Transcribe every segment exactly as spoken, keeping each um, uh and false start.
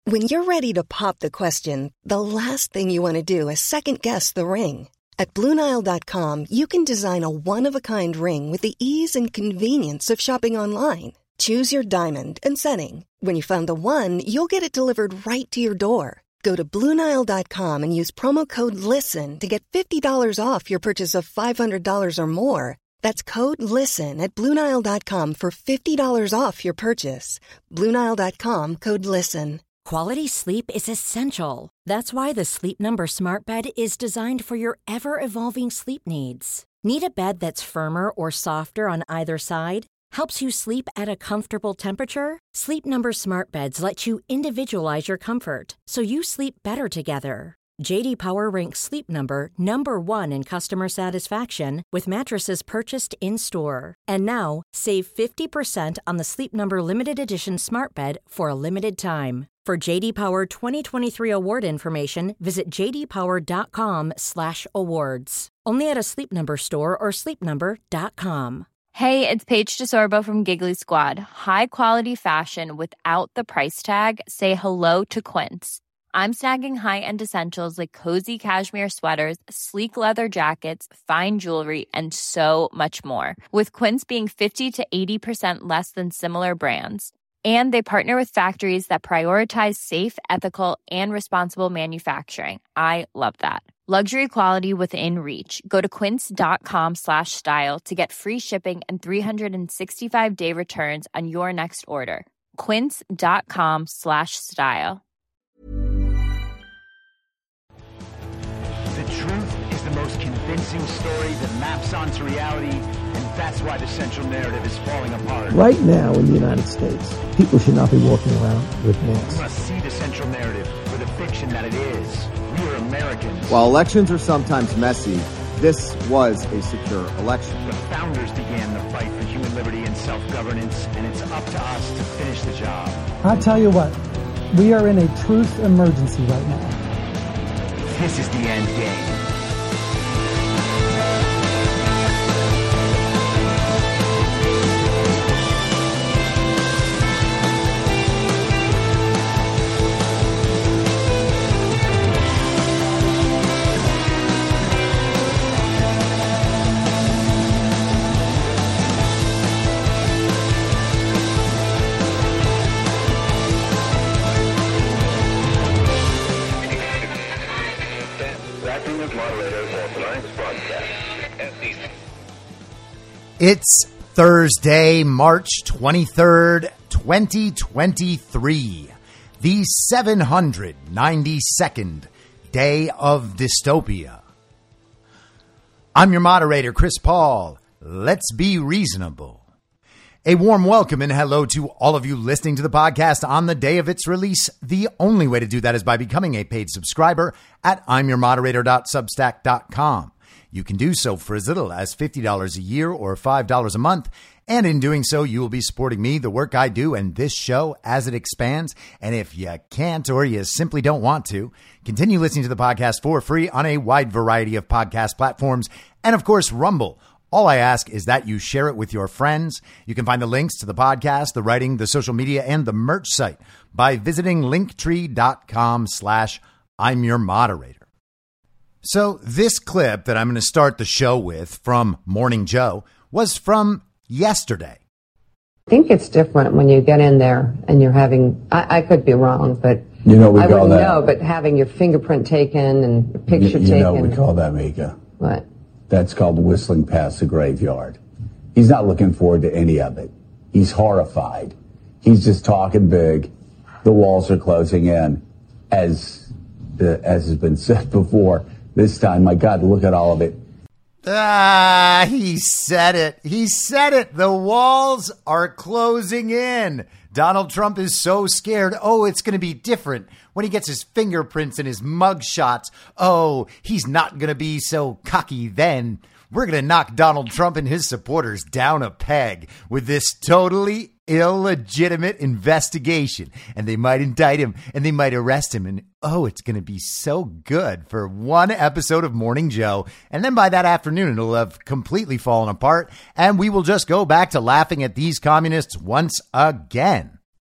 When you're ready to pop the question, the last thing you want to do is second-guess the ring. At Blue Nile dot com, you can design a one-of-a-kind ring with the ease and convenience of shopping online. Choose your diamond and setting. When you find the one, you'll get it delivered right to your door. Go to Blue Nile dot com and use promo code LISTEN to get fifty dollars off your purchase of five hundred dollars or more. That's code LISTEN at Blue Nile dot com for fifty dollars off your purchase. Blue Nile dot com, code LISTEN. Quality sleep is essential. That's why the Sleep Number Smart Bed is designed for your ever-evolving sleep needs. Need a bed that's firmer or softer on either side? Helps you sleep at a comfortable temperature? Sleep Number Smart Beds let you individualize your comfort, so you sleep better together. J D Power ranks Sleep Number number one in customer satisfaction with mattresses purchased in-store. And now, save fifty percent on the Sleep Number Limited Edition Smart Bed for a limited time. For J D Power twenty twenty-three award information, visit j d power dot com slash awards. Only at a Sleep Number store or sleep number dot com. Hey, it's Paige DeSorbo from Giggly Squad. High quality fashion without the price tag. Say hello to Quince. I'm snagging high-end essentials like cozy cashmere sweaters, sleek leather jackets, fine jewelry, and so much more. With Quince being fifty to eighty percent less than similar brands. And they partner with factories that prioritize safe, ethical, and responsible manufacturing. I love that. Luxury quality within reach. Go to quince.com slash style to get free shipping and three sixty-five day returns on your next order. Quince.com slash style. The truth is the most convincing story that maps onto reality, and that's why the central narrative is falling apart. Right now in the United States, people should not be walking around with masks. We must see the central narrative for the fiction that it is. We are Americans. While elections are sometimes messy, this was a secure election. The founders began the fight for human liberty and self-governance, and it's up to us to finish the job. I tell you what, we are in a truth emergency right now. This is the end game. It's Thursday, March twenty-third, twenty twenty-three, the seven hundred ninety-second day of dystopia. I'm your moderator, Chris Paul. Let's be reasonable. A warm welcome and hello to all of you listening to the podcast on the day of its release. The only way to do that is by becoming a paid subscriber at I'm your moderator dot substack dot com. You can do so for as little as fifty dollars a year or five dollars a month. And in doing so, you will be supporting me, the work I do, and this show as it expands. And if you can't or you simply don't want to, continue listening to the podcast for free on a wide variety of podcast platforms. And of course, Rumble. All I ask is that you share it with your friends. You can find the links to the podcast, the writing, the social media, and the merch site by visiting linktree.com slash I'm your moderator. So this clip that I'm going to start the show with from Morning Joe was from yesterday. I think it's different when you get in there and you're having, I, I could be wrong, but you know we I call wouldn't that, know, but having your fingerprint taken and your picture you, you taken. You know we call that, Mika. What? That's called whistling past the graveyard. He's not looking forward to any of it. He's horrified. He's just talking big. The walls are closing in. As the, as has been said before, this time, my God, look at all of it. Ah, he said it. He said it. The walls are closing in. Donald Trump is so scared. Oh, it's going to be different when he gets his fingerprints and his mug shots. Oh, he's not going to be so cocky then. We're going to knock Donald Trump and his supporters down a peg with this totally illegitimate investigation. And they might indict him and they might arrest him. And oh, it's going to be so good for one episode of Morning Joe. And then by that afternoon, it'll have completely fallen apart. And we will just go back to laughing at these communists once again.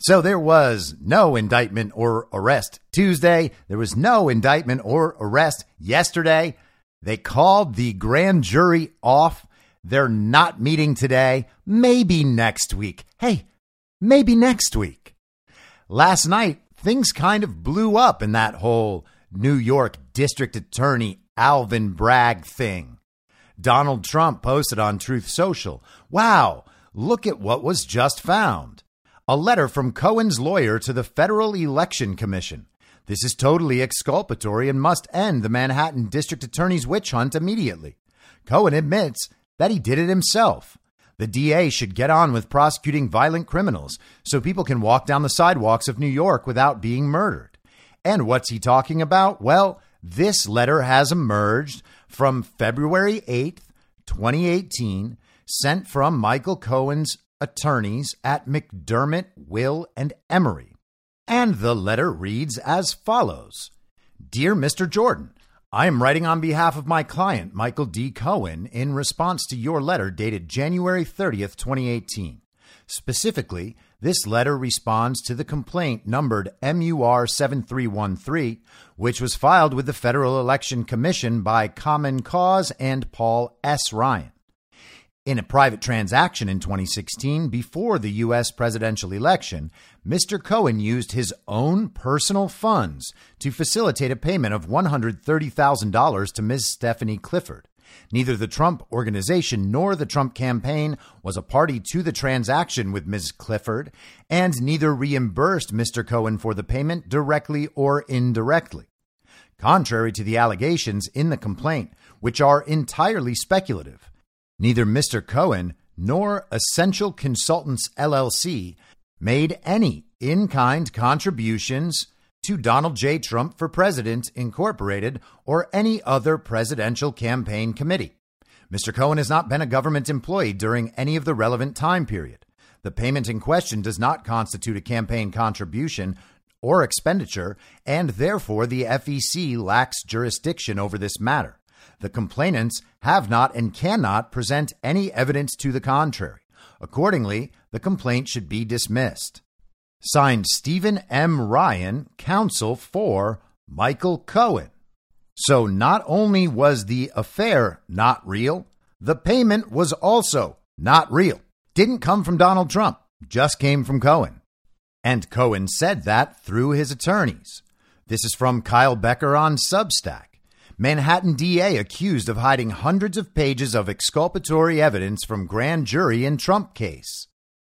So there was no indictment or arrest Tuesday. There was no indictment or arrest yesterday. They called the grand jury off. They're not meeting today. Maybe next week. Hey, maybe next week. Last night, things kind of blew up in that whole New York District Attorney Alvin Bragg thing. Donald Trump posted on Truth Social, "Wow, look at what was just found. A letter from Cohen's lawyer to the Federal Election Commission. This is totally exculpatory and must end the Manhattan District Attorney's witch hunt immediately. Cohen admits that he did it himself. The D A should get on with prosecuting violent criminals so people can walk down the sidewalks of New York without being murdered." And what's he talking about? Well, this letter has emerged from February eighth, twenty eighteen, sent from Michael Cohen's attorneys at McDermott, Will, and Emery. And the letter reads as follows. "Dear Mister Jordan, I am writing on behalf of my client, Michael D. Cohen, in response to your letter dated January thirtieth, twenty eighteen. Specifically, this letter responds to the complaint numbered M U R seven three one three, which was filed with the Federal Election Commission by Common Cause and Paul S. Ryan. In a private transaction in twenty sixteen, before the U S presidential election, Mister Cohen used his own personal funds to facilitate a payment of one hundred thirty thousand dollars to Miz Stephanie Clifford. Neither the Trump Organization nor the Trump campaign was a party to the transaction with Miz Clifford, and neither reimbursed Mister Cohen for the payment directly or indirectly. Contrary to the allegations in the complaint, which are entirely speculative, neither Mister Cohen nor Essential Consultants, L L C, made any in-kind contributions to Donald J. Trump for President, Incorporated, or any other presidential campaign committee. Mister Cohen has not been a government employee during any of the relevant time period. The payment in question does not constitute a campaign contribution or expenditure, and therefore the F E C lacks jurisdiction over this matter. The complainants have not and cannot present any evidence to the contrary. Accordingly, the complaint should be dismissed." Signed, Stephen M. Ryan, counsel for Michael Cohen. So not only was the affair not real, the payment was also not real. Didn't come from Donald Trump, just came from Cohen. And Cohen said that through his attorneys. This is from Kyle Becker on Substack. Manhattan D A accused of hiding hundreds of pages of exculpatory evidence from grand jury in Trump case.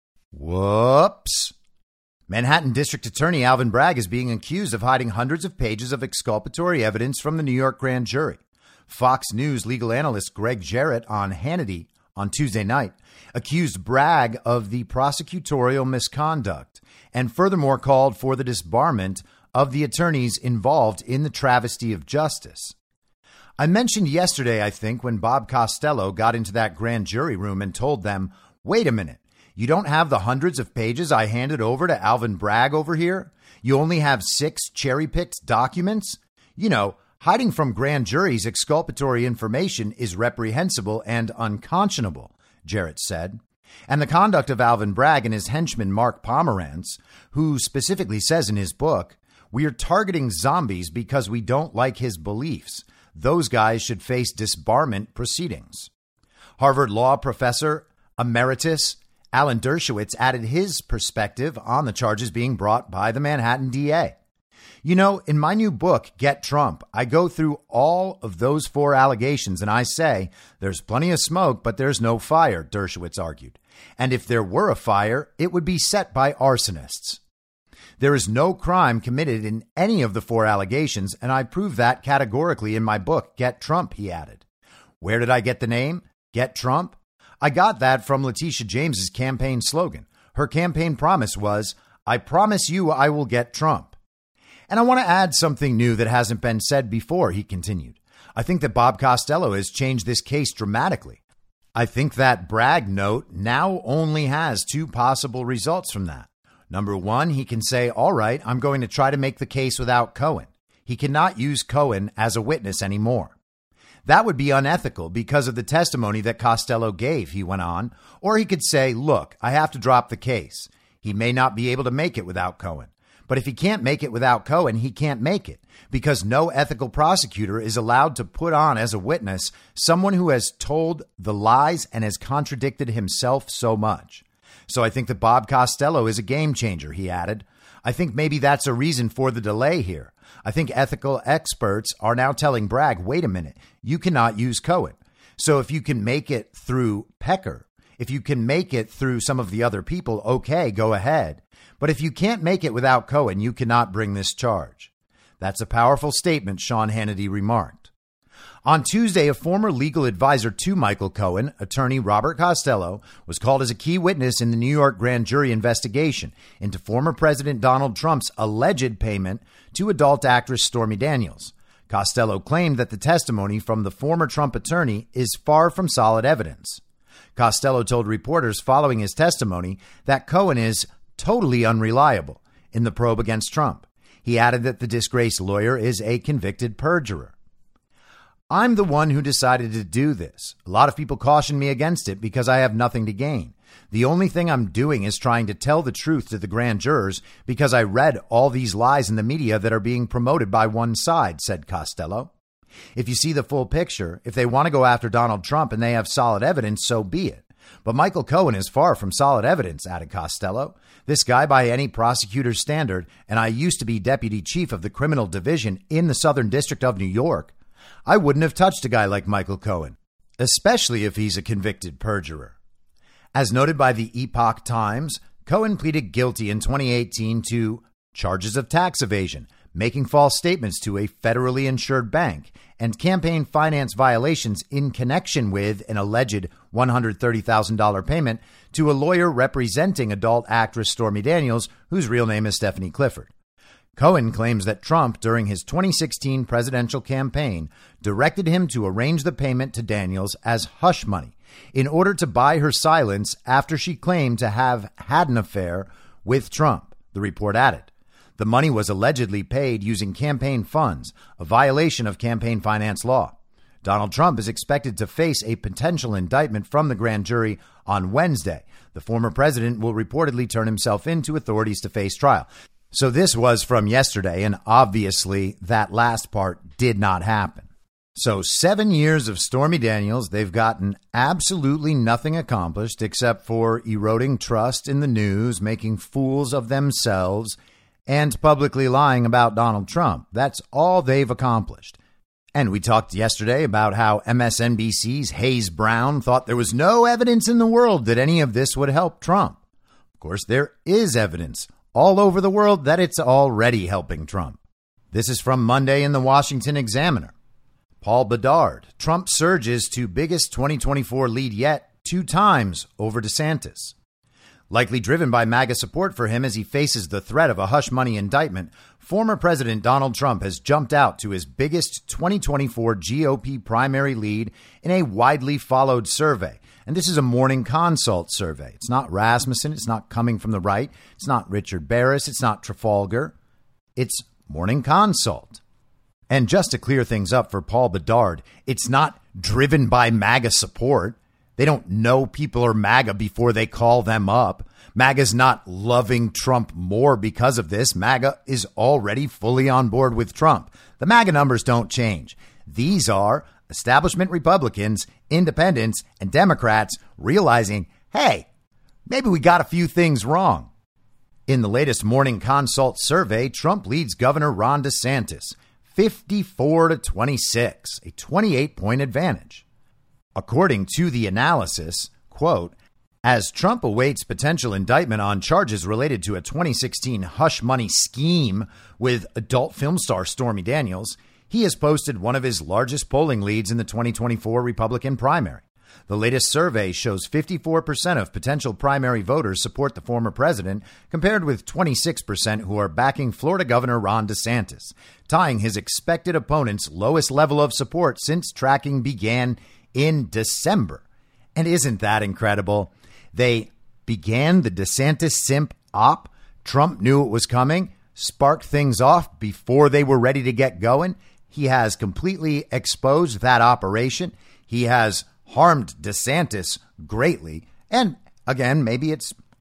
Whoops. Manhattan District Attorney Alvin Bragg is being accused of hiding hundreds of pages of exculpatory evidence from the New York grand jury. Fox News legal analyst Greg Jarrett on Hannity on Tuesday night accused Bragg of the prosecutorial misconduct and furthermore called for the disbarment of the attorneys involved in the travesty of justice. I mentioned yesterday, I think, when Bob Costello got into that grand jury room and told them, wait a minute, you don't have the hundreds of pages I handed over to Alvin Bragg over here? You only have six cherry-picked documents? You know, hiding from grand juries exculpatory information is reprehensible and unconscionable, Jarrett said. And the conduct of Alvin Bragg and his henchman Mark Pomerantz, who specifically says in his book, we are targeting zombies because we don't like his beliefs. Those guys should face disbarment proceedings. Harvard Law professor emeritus Alan Dershowitz added his perspective on the charges being brought by the Manhattan D A. You know, in my new book, Get Trump, I go through all of those four allegations and I say there's plenty of smoke, but there's no fire, Dershowitz argued. And if there were a fire, it would be set by arsonists. There is no crime committed in any of the four allegations, and I prove that categorically in my book, Get Trump, he added. Where did I get the name? Get Trump? I got that from Letitia James's campaign slogan. Her campaign promise was, I promise you I will get Trump. And I want to add something new that hasn't been said before, he continued. I think that Bob Costello has changed this case dramatically. I think that Bragg note now only has two possible results from that. Number one, he can say, all right, I'm going to try to make the case without Cohen. He cannot use Cohen as a witness anymore. That would be unethical because of the testimony that Costello gave, he went on. Or he could say, look, I have to drop the case. He may not be able to make it without Cohen. But if he can't make it without Cohen, he can't make it, because no ethical prosecutor is allowed to put on as a witness someone who has told the lies and has contradicted himself so much. So I think that Bob Costello is a game changer, he added. I think maybe that's a reason for the delay here. I think ethical experts are now telling Bragg, wait a minute, you cannot use Cohen. So if you can make it through Pecker, if you can make it through some of the other people, okay, go ahead. But if you can't make it without Cohen, you cannot bring this charge. That's a powerful statement, Sean Hannity remarked. On Tuesday, a former legal advisor to Michael Cohen, attorney Robert Costello, was called as a key witness in the New York grand jury investigation into former President Donald Trump's alleged payment to adult actress Stormy Daniels. Costello claimed that the testimony from the former Trump attorney is far from solid evidence. Costello told reporters following his testimony that Cohen is totally unreliable in the probe against Trump. He added that the disgraced lawyer is a convicted perjurer. I'm the one who decided to do this. A lot of people caution me against it because I have nothing to gain. The only thing I'm doing is trying to tell the truth to the grand jurors because I read all these lies in the media that are being promoted by one side, said Costello. If you see the full picture, if they want to go after Donald Trump and they have solid evidence, so be it. But Michael Cohen is far from solid evidence, added Costello. This guy, by any prosecutor's standard, and I used to be deputy chief of the criminal division in the Southern District of New York, I wouldn't have touched a guy like Michael Cohen, especially if he's a convicted perjurer. As noted by the Epoch Times, Cohen pleaded guilty in twenty eighteen to charges of tax evasion, making false statements to a federally insured bank, and campaign finance violations in connection with an alleged one hundred thirty thousand dollars payment to a lawyer representing adult actress Stormy Daniels, whose real name is Stephanie Clifford. Cohen claims that Trump, during his twenty sixteen presidential campaign, directed him to arrange the payment to Daniels as hush money in order to buy her silence after she claimed to have had an affair with Trump, the report added. The money was allegedly paid using campaign funds, a violation of campaign finance law. Donald Trump is expected to face a potential indictment from the grand jury on Wednesday. The former president will reportedly turn himself in to authorities to face trial. So this was from yesterday, and obviously that last part did not happen. So seven years of Stormy Daniels, they've gotten absolutely nothing accomplished except for eroding trust in the news, making fools of themselves, and publicly lying about Donald Trump. That's all they've accomplished. And we talked yesterday about how M S N B C's Hayes Brown thought there was no evidence in the world that any of this would help Trump. Of course, there is evidence all over the world that it's already helping Trump. This is from Monday in the Washington Examiner. Paul Bedard, Trump surges to biggest twenty twenty-four lead yet, two times over DeSantis. Likely driven by MAGA support for him as he faces the threat of a hush money indictment, former President Donald Trump has jumped out to his biggest twenty twenty-four G O P primary lead in a widely followed survey. And this is a Morning Consult survey. It's not Rasmussen. It's not coming from the right. It's not Richard Barris. It's not Trafalgar. It's Morning Consult. And just to clear things up for Paul Bedard, it's not driven by MAGA support. They don't know people are MAGA before they call them up. MAGA's not loving Trump more because of this. MAGA is already fully on board with Trump. The MAGA numbers don't change. These are establishment Republicans, independents, and Democrats realizing, hey, maybe we got a few things wrong. In the latest Morning Consult survey, Trump leads Governor Ron DeSantis fifty-four to twenty-six, a twenty-eight point advantage. According to the analysis, quote, as Trump awaits potential indictment on charges related to a twenty sixteen hush money scheme with adult film star Stormy Daniels, he has posted one of his largest polling leads in the twenty twenty-four Republican primary. The latest survey shows fifty-four percent of potential primary voters support the former president, compared with twenty-six percent who are backing Florida Governor Ron DeSantis, tying his expected opponent's lowest level of support since tracking began in December. And isn't that incredible? They began the DeSantis simp op. Trump knew it was coming, sparked things off before they were ready to get going. He has completely exposed that operation. He has harmed DeSantis greatly. And again, maybe it's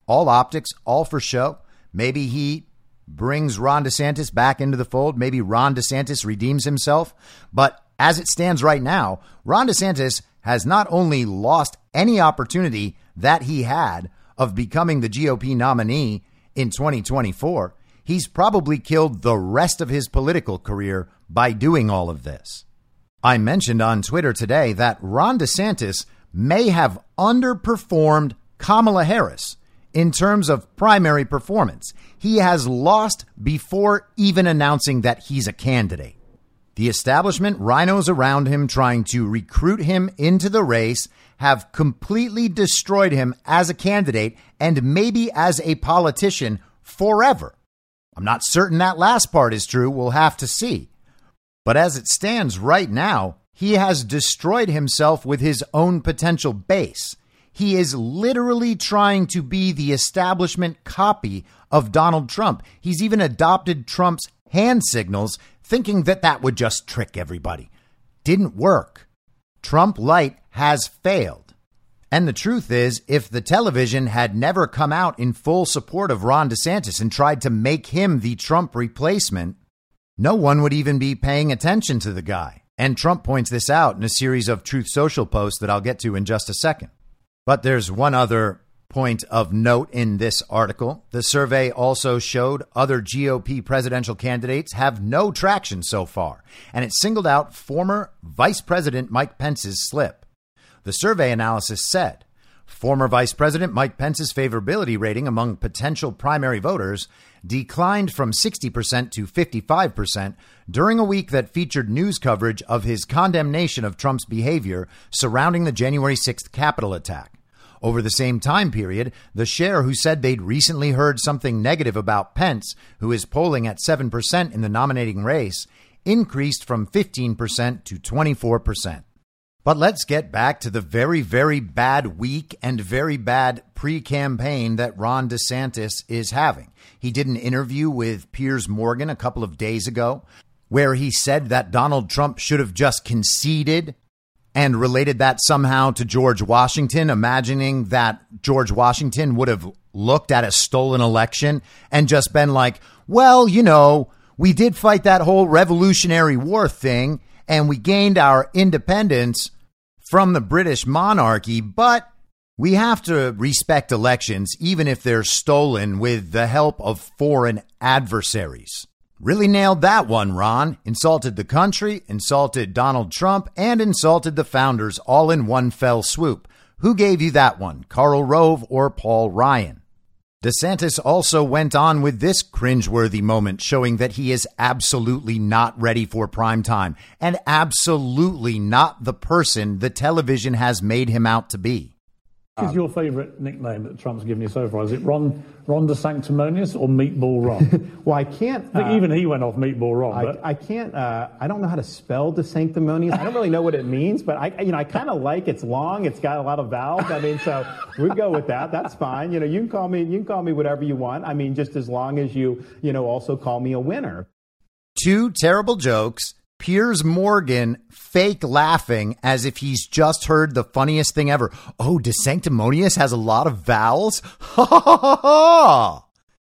all optics, all for show. Maybe he brings Ron DeSantis back into the fold. Maybe Ron DeSantis redeems himself. But as it stands right now, Ron DeSantis has not only lost any opportunity that he had of becoming the G O P nominee in twenty twenty-four, he's probably killed the rest of his political career by doing all of this. I mentioned on Twitter today that Ron DeSantis may have underperformed Kamala Harris in terms of primary performance. He has lost before even announcing that he's a candidate. The establishment rhinos around him trying to recruit him into the race have completely destroyed him as a candidate and maybe as a politician forever. I'm not certain that last part is true. We'll have to see. But as it stands right now, he has destroyed himself with his own potential base. He is literally trying to be the establishment copy of Donald Trump. He's even adopted Trump's hand signals, thinking that that would just trick everybody. Didn't work. Trump Light has failed. And the truth is, if the television had never come out in full support of Ron DeSantis and tried to make him the Trump replacement, no one would even be paying attention to the guy. And Trump points this out in a series of Truth Social posts that I'll get to in just a second. But there's one other point of note in this article. The survey also showed other G O P presidential candidates have no traction so far, and it singled out former Vice President Mike Pence's slip. The survey analysis said former Vice President Mike Pence's favorability rating among potential primary voters declined from sixty percent to fifty-five percent during a week that featured news coverage of his condemnation of Trump's behavior surrounding the January sixth Capitol attack. Over the same time period, the share who said they'd recently heard something negative about Pence, who is polling at seven percent in the nominating race, increased from fifteen percent to twenty-four percent. But let's get back to the very, very bad week and very bad pre-campaign that Ron DeSantis is having. He did an interview with Piers Morgan a couple of days ago where he said that Donald Trump should have just conceded and related that somehow to George Washington, imagining that George Washington would have looked at a stolen election and just been like, well, you know, we did fight that whole Revolutionary War thing and we gained our independence from the British monarchy, but we have to respect elections, even if they're stolen with the help of foreign adversaries. Really nailed that one, Ron. Insulted the country, insulted Donald Trump, and insulted the founders all in one fell swoop. Who gave you that one, Karl Rove or Paul Ryan? DeSantis also went on with this cringeworthy moment, showing that he is absolutely not ready for prime time and absolutely not the person the television has made him out to be. What is your favourite nickname that Trump's given you so far? Is it Ron Ron DeSanctimonious or Meatball Ron? Well, I can't. I think uh, even he went off Meatball Ron. I, but. I can't. Uh, I don't know how to spell DeSanctimonious. I don't really know what it means, but I, you know, I kind of like it's long. It's got a lot of vowels. I mean, so we go with that. That's fine. You know, you can call me. You can call me whatever you want. I mean, just as long as you, you know, also call me a winner. Two terrible jokes. Piers Morgan fake laughing as if he's just heard the funniest thing ever. Oh, DeSanctimonious has a lot of vowels? Ha ha ha ha!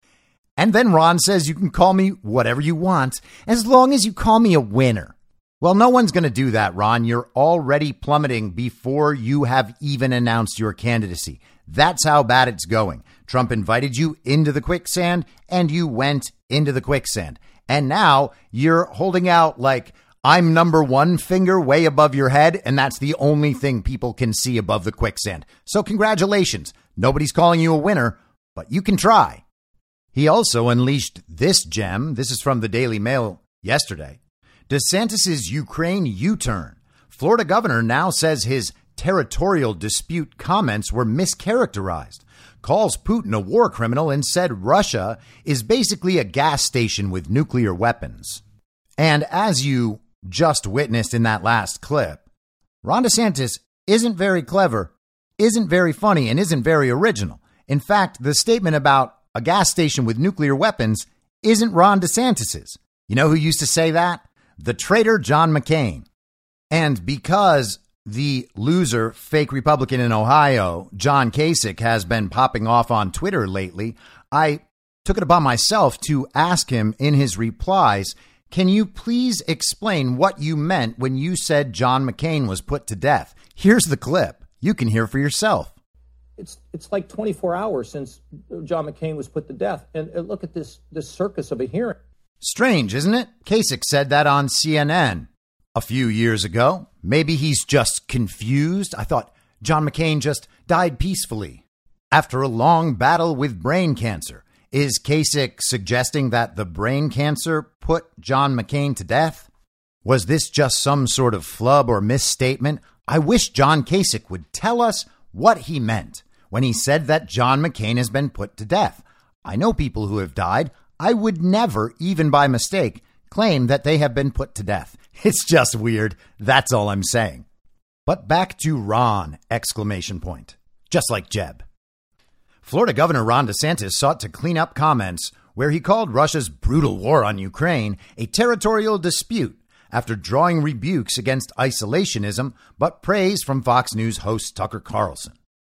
And then Ron says you can call me whatever you want as long as you call me a winner. Well, no one's going to do that, Ron. You're already plummeting before you have even announced your candidacy. That's how bad it's going. Trump invited you into the quicksand and you went into the quicksand. And now you're holding out like I'm number one finger way above your head, and that's the only thing people can see above the quicksand. So congratulations. Nobody's calling you a winner, but you can try. He also unleashed this gem. This is from the Daily Mail yesterday. DeSantis's Ukraine U-turn. Florida governor now says his territorial dispute comments were mischaracterized. Calls Putin a war criminal and said Russia is basically a gas station with nuclear weapons. And as you just witnessed in that last clip, Ron DeSantis isn't very clever, isn't very funny, and isn't very original. In fact, the statement about a gas station with nuclear weapons isn't Ron DeSantis's. You know who used to say that? The traitor John McCain. And because the loser fake Republican in Ohio, John Kasich, has been popping off on Twitter lately, I took it upon myself to ask him in his replies, can you please explain what you meant when you said John McCain was put to death? Here's the clip. You can hear for yourself. It's it's like twenty-four hours since John McCain was put to death. And uh, look at this, this circus of a hearing. Strange, isn't it? Kasich said that on C N N a few years ago. Maybe he's just confused. I thought John McCain just died peacefully after a long battle with brain cancer. Is Kasich suggesting that the brain cancer put John McCain to death? Was this just some sort of flub or misstatement? I wish John Kasich would tell us what he meant when he said that John McCain has been put to death. I know people who have died. I would never, even by mistake, claim that they have been put to death. It's just weird. That's all I'm saying. But back to Ron, exclamation point. Just like Jeb. Florida Governor Ron DeSantis sought to clean up comments where he called Russia's brutal war on Ukraine a territorial dispute after drawing rebukes against isolationism, but praise from Fox News host Tucker Carlson.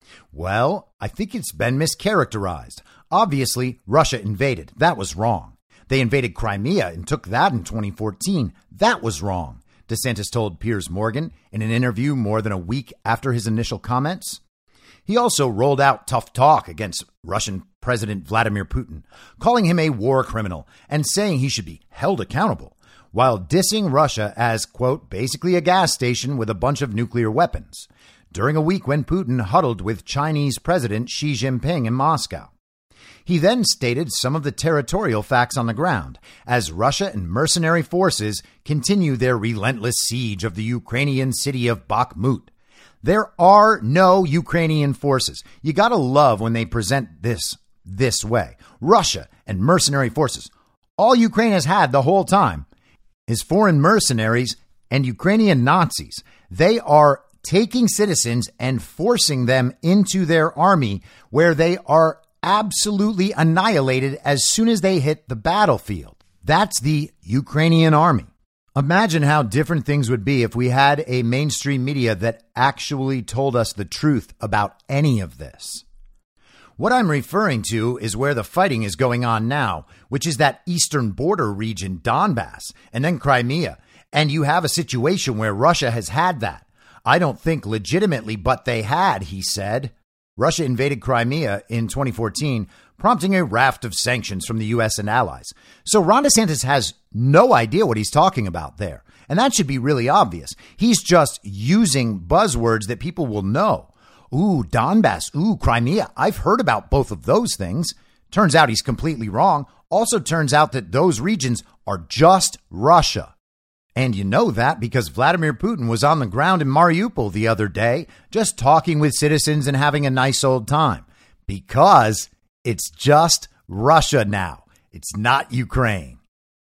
Well, I think it's been mischaracterized. Obviously, Russia invaded. That was wrong. They invaded Crimea and took that in twenty fourteen. That was wrong, DeSantis told Piers Morgan in an interview more than a week after his initial comments. He also rolled out tough talk against Russian President Vladimir Putin, calling him a war criminal and saying he should be held accountable, while dissing Russia as, quote, basically a gas station with a bunch of nuclear weapons, during a week when Putin huddled with Chinese President Xi Jinping in Moscow. He then stated some of the territorial facts on the ground as Russia and mercenary forces continue their relentless siege of the Ukrainian city of Bakhmut. There are no Ukrainian forces. You got to love when they present this this way. Russia and mercenary forces. All Ukraine has had the whole time is foreign mercenaries and Ukrainian Nazis. They are taking citizens and forcing them into their army where they are absolutely annihilated as soon as they hit the battlefield. That's the Ukrainian army. Imagine how different things would be if we had a mainstream media that actually told us the truth about any of this. What I'm referring to is where the fighting is going on now, which is that eastern border region, Donbass, and then Crimea. And you have a situation where Russia has had that. I don't think legitimately, but they had, he said. Russia invaded Crimea in twenty fourteen, prompting a raft of sanctions from the U S and allies. So Ron DeSantis has no idea what he's talking about there. And that should be really obvious. He's just using buzzwords that people will know. Ooh, Donbass. Ooh, Crimea. I've heard about both of those things. Turns out he's completely wrong. Also turns out that those regions are just Russia. And you know that because Vladimir Putin was on the ground in Mariupol the other day, just talking with citizens and having a nice old time. Because it's just Russia now. It's not Ukraine.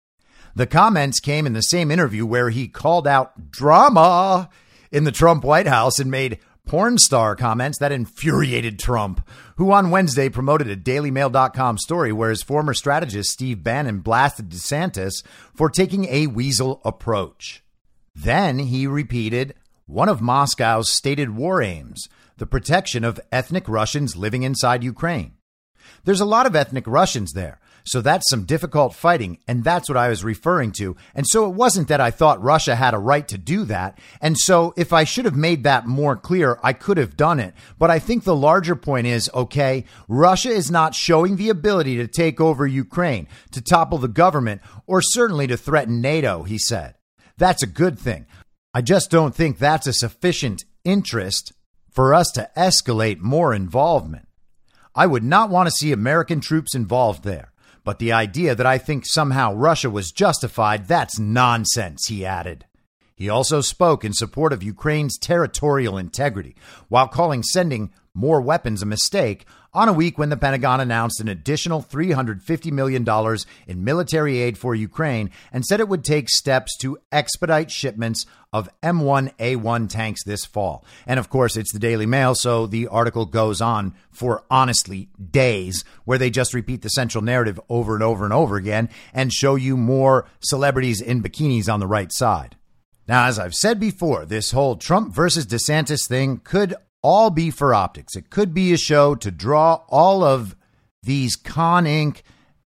The comments came in the same interview where he called out drama in the Trump White House and made porn star comments that infuriated Trump, who on Wednesday promoted a Daily Mail dot com story where his former strategist Steve Bannon blasted DeSantis for taking a weasel approach. Then he repeated one of Moscow's stated war aims, the protection of ethnic Russians living inside Ukraine. There's a lot of ethnic Russians there, so that's some difficult fighting, and that's what I was referring to. And so it wasn't that I thought Russia had a right to do that. And so if I should have made that more clear, I could have done it. But I think the larger point is, okay, Russia is not showing the ability to take over Ukraine, to topple the government, or certainly to threaten NATO, he said. That's a good thing. I just don't think that's a sufficient interest for us to escalate more involvement. I would not want to see American troops involved there. But the idea that I think somehow Russia was justified, that's nonsense, he added. He also spoke in support of Ukraine's territorial integrity, while calling sending more weapons a mistake on a week when the Pentagon announced an additional three hundred fifty million dollars in military aid for Ukraine and said it would take steps to expedite shipments of M one A one tanks this fall. And of course, it's the Daily Mail, so the article goes on for honestly days where they just repeat the central narrative over and over and over again and show you more celebrities in bikinis on the right side. Now, as I've said before, this whole Trump versus DeSantis thing could all be for optics. It could be a show to draw all of these Con Incorporated,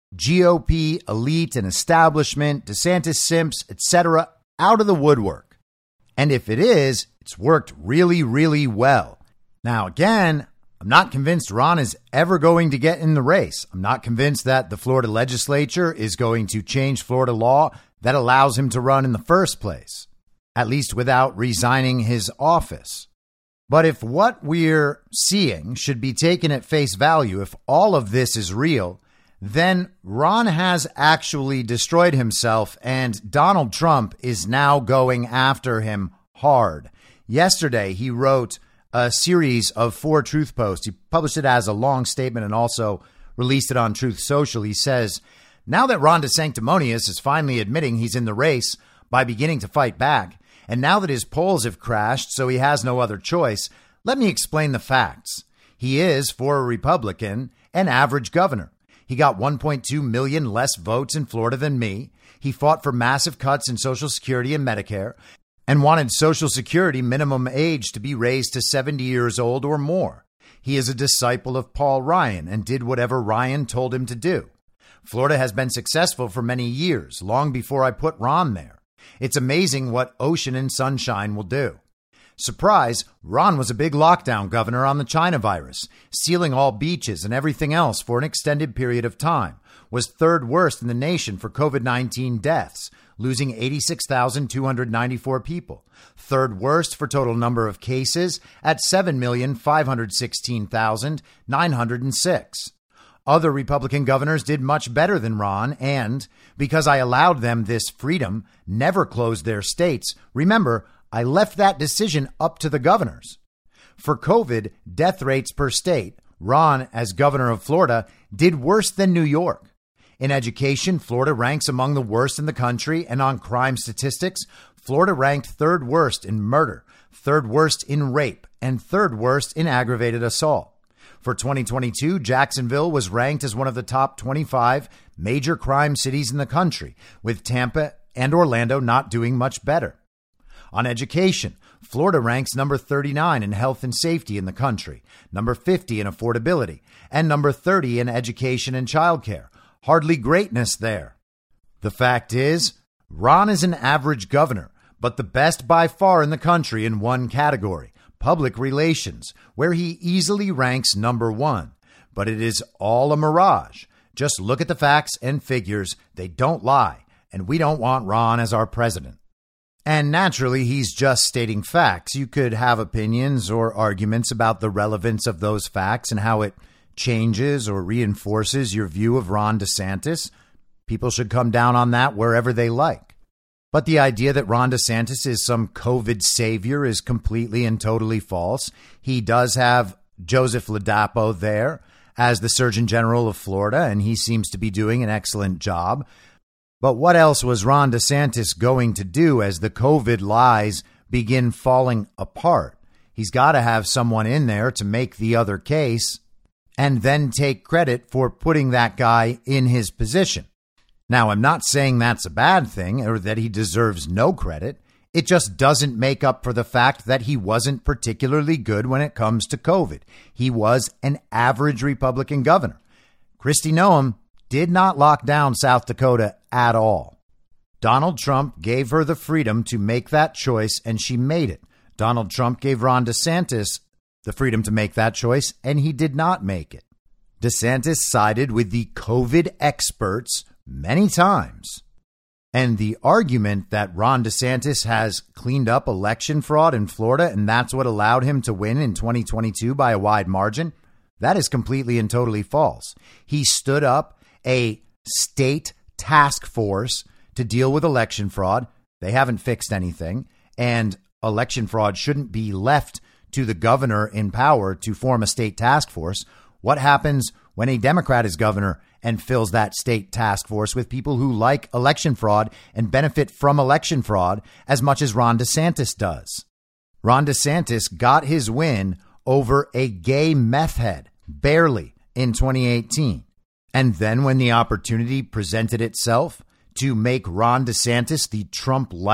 G O P elite and establishment, DeSantis simps, et cetera, out of the woodwork. And if it is, it's worked really, really well. Now, again, I'm not convinced Ron is ever going to get in the race. I'm not convinced that the Florida legislature is going to change Florida law that allows him to run in the first place, at least without resigning his office. But if what we're seeing should be taken at face value, if all of this is real, then Ron has actually destroyed himself and Donald Trump is now going after him hard. Yesterday, he wrote a series of four truth posts. He published it as a long statement and also released it on Truth Social. He says, now that Ron DeSanctimonious is finally admitting he's in the race by beginning to fight back, and now that his polls have crashed so he has no other choice, let me explain the facts. He is, for a Republican, an average governor. He got one point two million less votes in Florida than me. He fought for massive cuts in Social Security and Medicare and wanted Social Security minimum age to be raised to seventy years old or more. He is a disciple of Paul Ryan and did whatever Ryan told him to do. Florida has been successful for many years, long before I put Ron there. It's amazing what ocean and sunshine will do. Surprise, Ron was a big lockdown governor on the China virus, sealing all beaches and everything else for an extended period of time, was third worst in the nation for covid nineteen deaths, losing eighty-six thousand two hundred ninety-four people, third worst for total number of cases at seven million five hundred sixteen thousand nine hundred six. Other Republican governors did much better than Ron and, because I allowed them this freedom, never closed their states. Remember, I left that decision up to the governors. For COVID, death rates per state, Ron, as governor of Florida, did worse than New York. In education, Florida ranks among the worst in the country, and on crime statistics, Florida ranked third worst in murder, third worst in rape, and third worst in aggravated assault. For twenty twenty-two, Jacksonville was ranked as one of the top twenty-five major crime cities in the country, with Tampa and Orlando not doing much better. On education, Florida ranks number thirty-nine in health and safety in the country, number fifty in affordability, and number thirty in education and childcare. Hardly greatness there. The fact is, Ron is an average governor, but the best by far in the country in one category, public relations, where he easily ranks number one. But it is all a mirage. Just look at the facts and figures. They don't lie, and we don't want Ron as our president. And naturally, he's just stating facts. You could have opinions or arguments about the relevance of those facts and how it changes or reinforces your view of Ron DeSantis. People should come down on that wherever they like. But the idea that Ron DeSantis is some COVID savior is completely and totally false. He does have Joseph Ladapo there as the Surgeon General of Florida, and he seems to be doing an excellent job. But what else was Ron DeSantis going to do as the COVID lies begin falling apart? He's got to have someone in there to make the other case and then take credit for putting that guy in his position. Now, I'm not saying that's a bad thing or that he deserves no credit. It just doesn't make up for the fact that he wasn't particularly good when it comes to COVID. He was an average Republican governor. Kristi Noem did not lock down South Dakota at all. Donald Trump gave her the freedom to make that choice, and she made it. Donald Trump gave Ron DeSantis the freedom to make that choice, and he did not make it. DeSantis sided with the COVID experts many times. And the argument that Ron DeSantis has cleaned up election fraud in Florida and that's what allowed him to win in twenty twenty-two by a wide margin, that is completely and totally false. He stood up a state task force to deal with election fraud. They haven't fixed anything, and election fraud shouldn't be left to the governor in power to form a state task force. What happens when a Democrat is governor and fills that state task force with people who like election fraud and benefit from election fraud as much as Ron DeSantis does? Ron DeSantis got his win over a gay meth head, barely, in twenty eighteen. And then when the opportunity presented itself to make Ron DeSantis the Trump light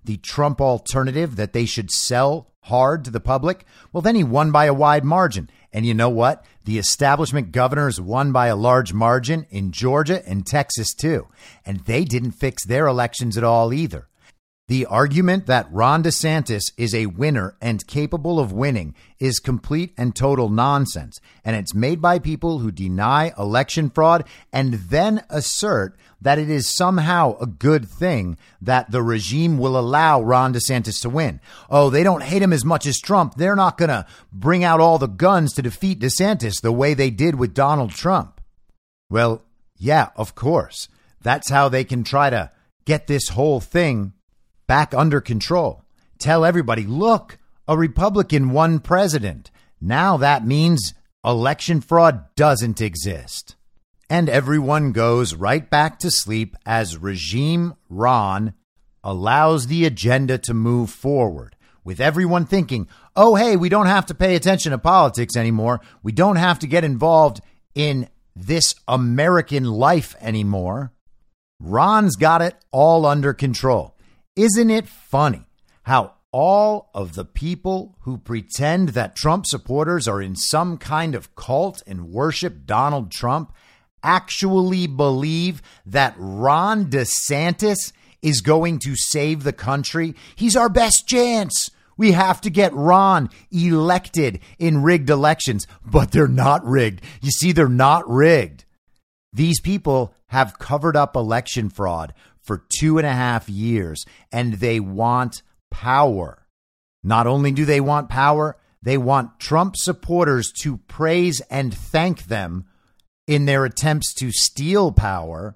the Trump alternative that they should sell hard to the public, well, then he won by a wide margin. And you know what? The establishment governors won by a large margin in Georgia and Texas, too. And they didn't fix their elections at all either. The argument that Ron DeSantis is a winner and capable of winning is complete and total nonsense. And it's made by people who deny election fraud and then assert that it is somehow a good thing that the regime will allow Ron DeSantis to win. Oh, they don't hate him as much as Trump. They're not going to bring out all the guns to defeat DeSantis the way they did with Donald Trump. Well, yeah, of course. That's how they can try to get this whole thing back under control. Tell everybody, look, a Republican won president. Now that means election fraud doesn't exist. And everyone goes right back to sleep as regime Ron allows the agenda to move forward, with everyone thinking, oh, hey, we don't have to pay attention to politics anymore. We don't have to get involved in this American life anymore. Ron's got it all under control. Isn't it funny how all of the people who pretend that Trump supporters are in some kind of cult and worship Donald Trump actually believe that Ron DeSantis is going to save the country? He's our best chance. We have to get Ron elected in rigged elections, but they're not rigged. You see, they're not rigged. These people have covered up election fraud for two and a half years, and they want power. Not only do they want power, they want Trump supporters to praise and thank them in their attempts to steal power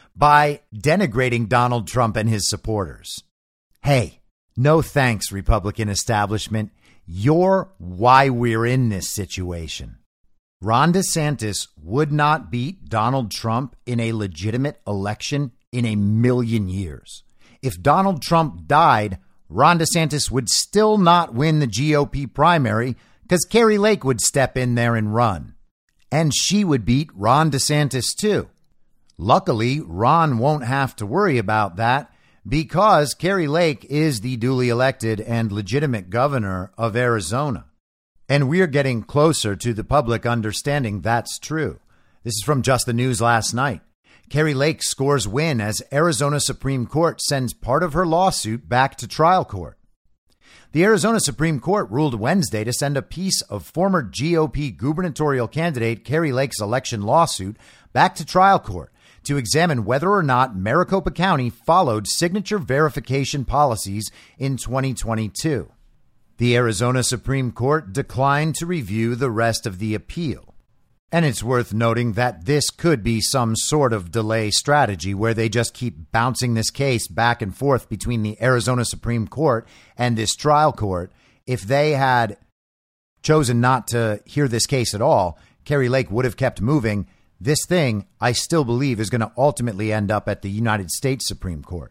by denigrating Donald Trump and his supporters. Hey, no thanks, Republican establishment. You're why we're in this situation. Ron DeSantis would not beat Donald Trump in a legitimate election in a million years. If Donald Trump died, Ron DeSantis would still not win the G O P primary because Kari Lake would step in there and run. And she would beat Ron DeSantis too. Luckily, Ron won't have to worry about that because Kari Lake is the duly elected and legitimate governor of Arizona. And we're getting closer to the public understanding that's true. This is from Just the News last night. Kari Lake scores win as Arizona Supreme Court sends part of her lawsuit back to trial court. The Arizona Supreme Court ruled Wednesday to send a piece of former G O P gubernatorial candidate Kari Lake's election lawsuit back to trial court to examine whether or not Maricopa County followed signature verification policies in twenty twenty-two. The Arizona Supreme Court declined to review the rest of the appeal. And it's worth noting that this could be some sort of delay strategy where they just keep bouncing this case back and forth between the Arizona Supreme Court and this trial court. If they had chosen not to hear this case at all, Kari Lake would have kept moving. This thing, I still believe, is going to ultimately end up at the United States Supreme Court.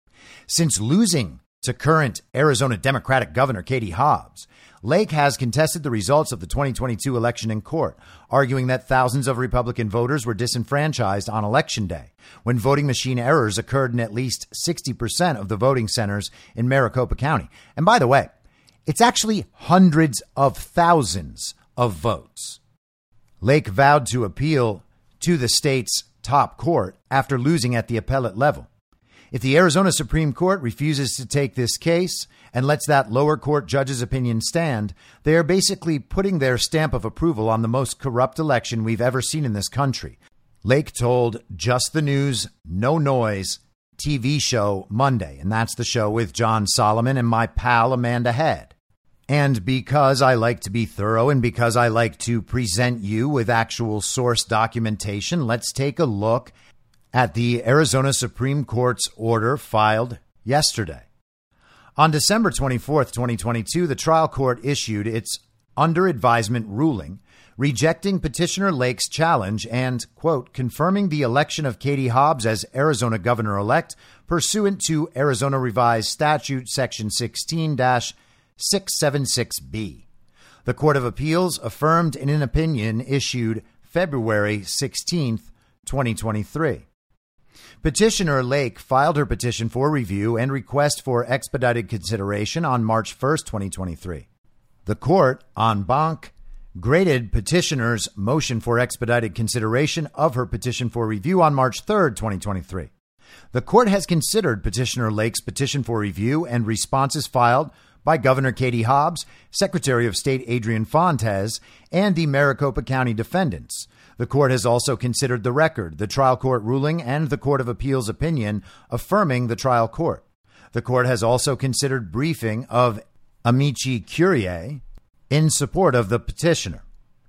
Since losing to current Arizona Democratic Governor Katie Hobbs, Lake has contested the results of the twenty twenty-two election in court, arguing that thousands of Republican voters were disenfranchised on Election Day, when voting machine errors occurred in at least sixty percent of the voting centers in Maricopa County. And by the way, it's actually hundreds of thousands of votes. Lake vowed to appeal to the state's top court after losing at the appellate level. If the Arizona Supreme Court refuses to take this case and lets that lower court judge's opinion stand, they are basically putting their stamp of approval on the most corrupt election we've ever seen in this country. Lake told Just the News, No Noise T V show Monday, and that's the show with John Solomon and my pal Amanda Head. And because I like to be thorough and because I like to present you with actual source documentation, let's take a look at the Arizona Supreme Court's order filed yesterday. On December twenty-fourth, twenty twenty-two, the trial court issued its under advisement ruling, rejecting petitioner Lake's challenge and, quote, confirming the election of Katie Hobbs as Arizona governor-elect pursuant to Arizona Revised Statute Section sixteen dash six seventy-six B. The Court of Appeals affirmed in an opinion issued February sixteenth, twenty twenty-three. Petitioner Lake filed her petition for review and request for expedited consideration on March first, twenty twenty-three. The court, en banc, graded petitioner's motion for expedited consideration of her petition for review on March third, twenty twenty-three. The court has considered Petitioner Lake's petition for review and responses filed by Governor Katie Hobbs, Secretary of State Adrian Fontes, and the Maricopa County defendants. The court has also considered the record, the trial court ruling, and the Court of Appeals opinion affirming the trial court. The court has also considered briefing of amici curiae in support of the petitioner.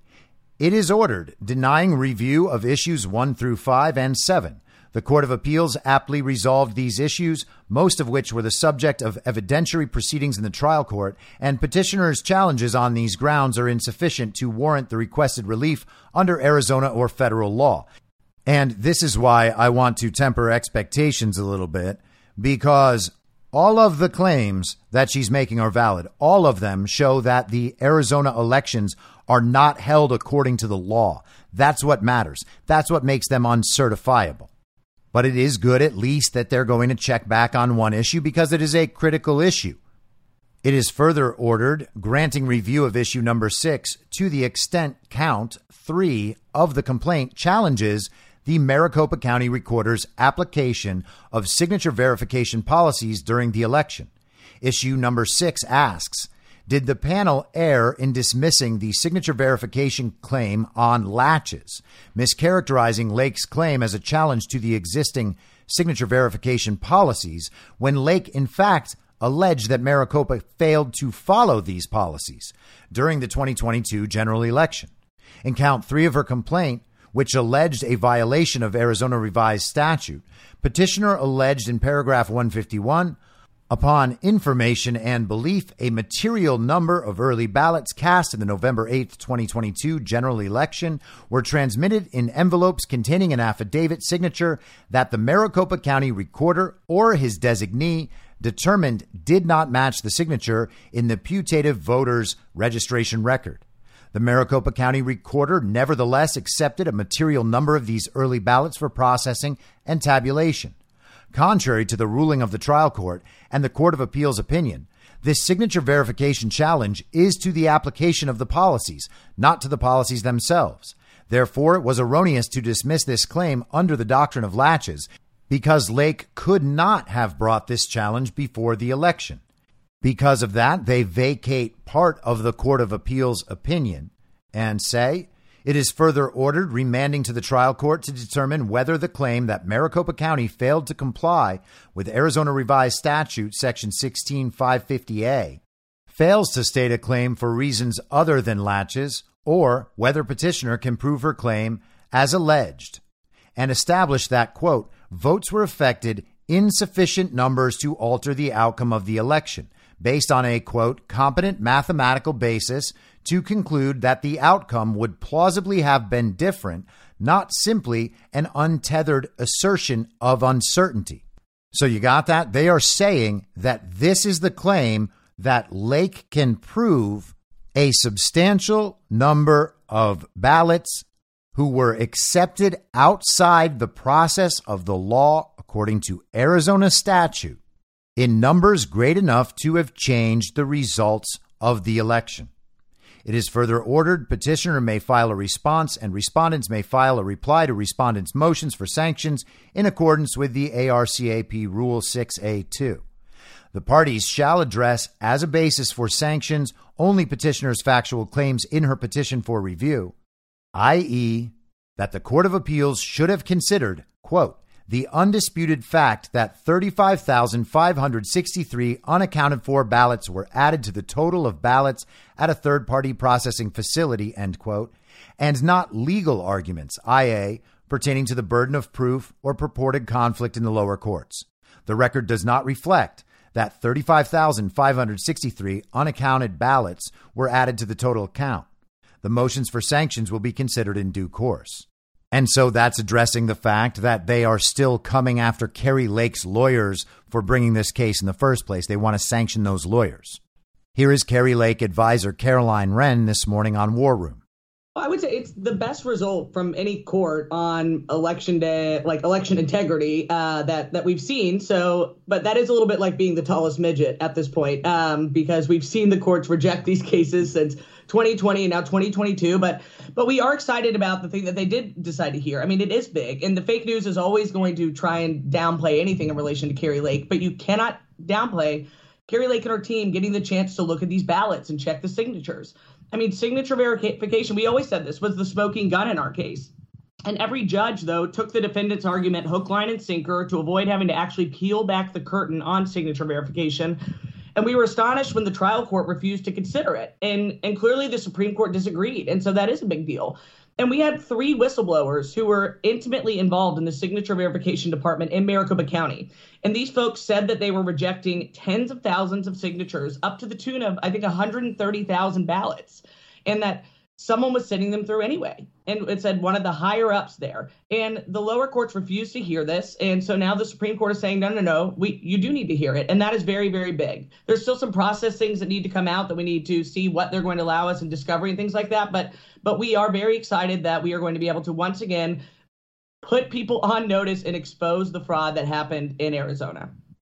It is ordered denying review of issues one through five and seven. The Court of Appeals aptly resolved these issues, most of which were the subject of evidentiary proceedings in the trial court, and petitioner's challenges on these grounds are insufficient to warrant the requested relief under Arizona or federal law. And this is why I want to temper expectations a little bit, because all of the claims that she's making are valid. All of them show that the Arizona elections are not held according to the law. That's what matters. That's what makes them uncertifiable. But it is good, at least, that they're going to check back on one issue because it is a critical issue. It is further ordered granting review of issue number six to the extent count three of the complaint challenges the Maricopa County Recorder's application of signature verification policies during the election. Issue number six asks, did the panel err in dismissing the signature verification claim on latches, mischaracterizing Lake's claim as a challenge to the existing signature verification policies when Lake, in fact, alleged that Maricopa failed to follow these policies during the twenty twenty-two general election? In count three of her complaint, which alleged a violation of Arizona revised statute, petitioner alleged in paragraph one fifty-one, upon information and belief, a material number of early ballots cast in the November eighth, twenty twenty-two general election were transmitted in envelopes containing an affidavit signature that the Maricopa County Recorder or his designee determined did not match the signature in the putative voter's registration record. The Maricopa County Recorder nevertheless accepted a material number of these early ballots for processing and tabulation. Contrary to the ruling of the trial court and the Court of Appeals opinion, this signature verification challenge is to the application of the policies, not to the policies themselves. Therefore, it was erroneous to dismiss this claim under the doctrine of latches because Lake could not have brought this challenge before the election. Because of that, they vacate part of the Court of Appeals opinion and say, it is further ordered remanding to the trial court to determine whether the claim that Maricopa County failed to comply with Arizona Revised Statute Section sixteen five fifty A fails to state a claim for reasons other than latches, or whether petitioner can prove her claim as alleged and establish that, quote, votes were affected in sufficient numbers to alter the outcome of the election based on a, quote, competent mathematical basis to conclude that the outcome would plausibly have been different, not simply an untethered assertion of uncertainty. So you got that? They are saying that this is the claim that Lake can prove a substantial number of ballots who were accepted outside the process of the law according to Arizona statute in numbers great enough to have changed the results of the election. It is further ordered petitioner may file a response and respondents may file a reply to respondents' motions for sanctions in accordance with the A R C A P Rule six A two. The parties shall address as a basis for sanctions only petitioner's factual claims in her petition for review, that is, that the Court of Appeals should have considered, quote, the undisputed fact that thirty-five thousand five hundred sixty-three unaccounted for ballots were added to the total of ballots at a third-party processing facility, end quote, and not legal arguments, that is, pertaining to the burden of proof or purported conflict in the lower courts. The record does not reflect that thirty-five thousand five hundred sixty-three unaccounted ballots were added to the total count. The motions for sanctions will be considered in due course. And so that's addressing the fact that they are still coming after Kari Lake's lawyers for bringing this case in the first place. They want to sanction those lawyers. Here is Kari Lake advisor Caroline Wren this morning on War Room. I would say it's the best result from any court on election day, like election integrity, uh, that that we've seen. So, but that is a little bit like being the tallest midget at this point, um, because we've seen the courts reject these cases since twenty twenty and now twenty twenty-two. But but we are excited about the thing that they did decide to hear. I mean, it is big, and the fake news is always going to try and downplay anything in relation to Kari Lake, but you cannot downplay Kari Lake and her team getting the chance to look at these ballots and check the signatures. I mean, signature verification, we always said this, was the smoking gun in our case. And every judge, though, took the defendant's argument hook, line, and sinker to avoid having to actually peel back the curtain on signature verification. And we were astonished when the trial court refused to consider it. And, and clearly the Supreme Court disagreed. And so that is a big deal. And we had three whistleblowers who were intimately involved in the signature verification department in Maricopa County. And these folks said that they were rejecting tens of thousands of signatures, up to the tune of, I think, one hundred thirty thousand ballots, and that someone was sending them through anyway. And it said one of the higher ups there. And the lower courts refused to hear this. And so now the Supreme Court is saying, no, no, no, we you do need to hear it. And that is very, very big. There's still some process things that need to come out that we need to see what they're going to allow us in discovery and things like that. But but we are very excited that we are going to be able to once again put people on notice and expose the fraud that happened in Arizona.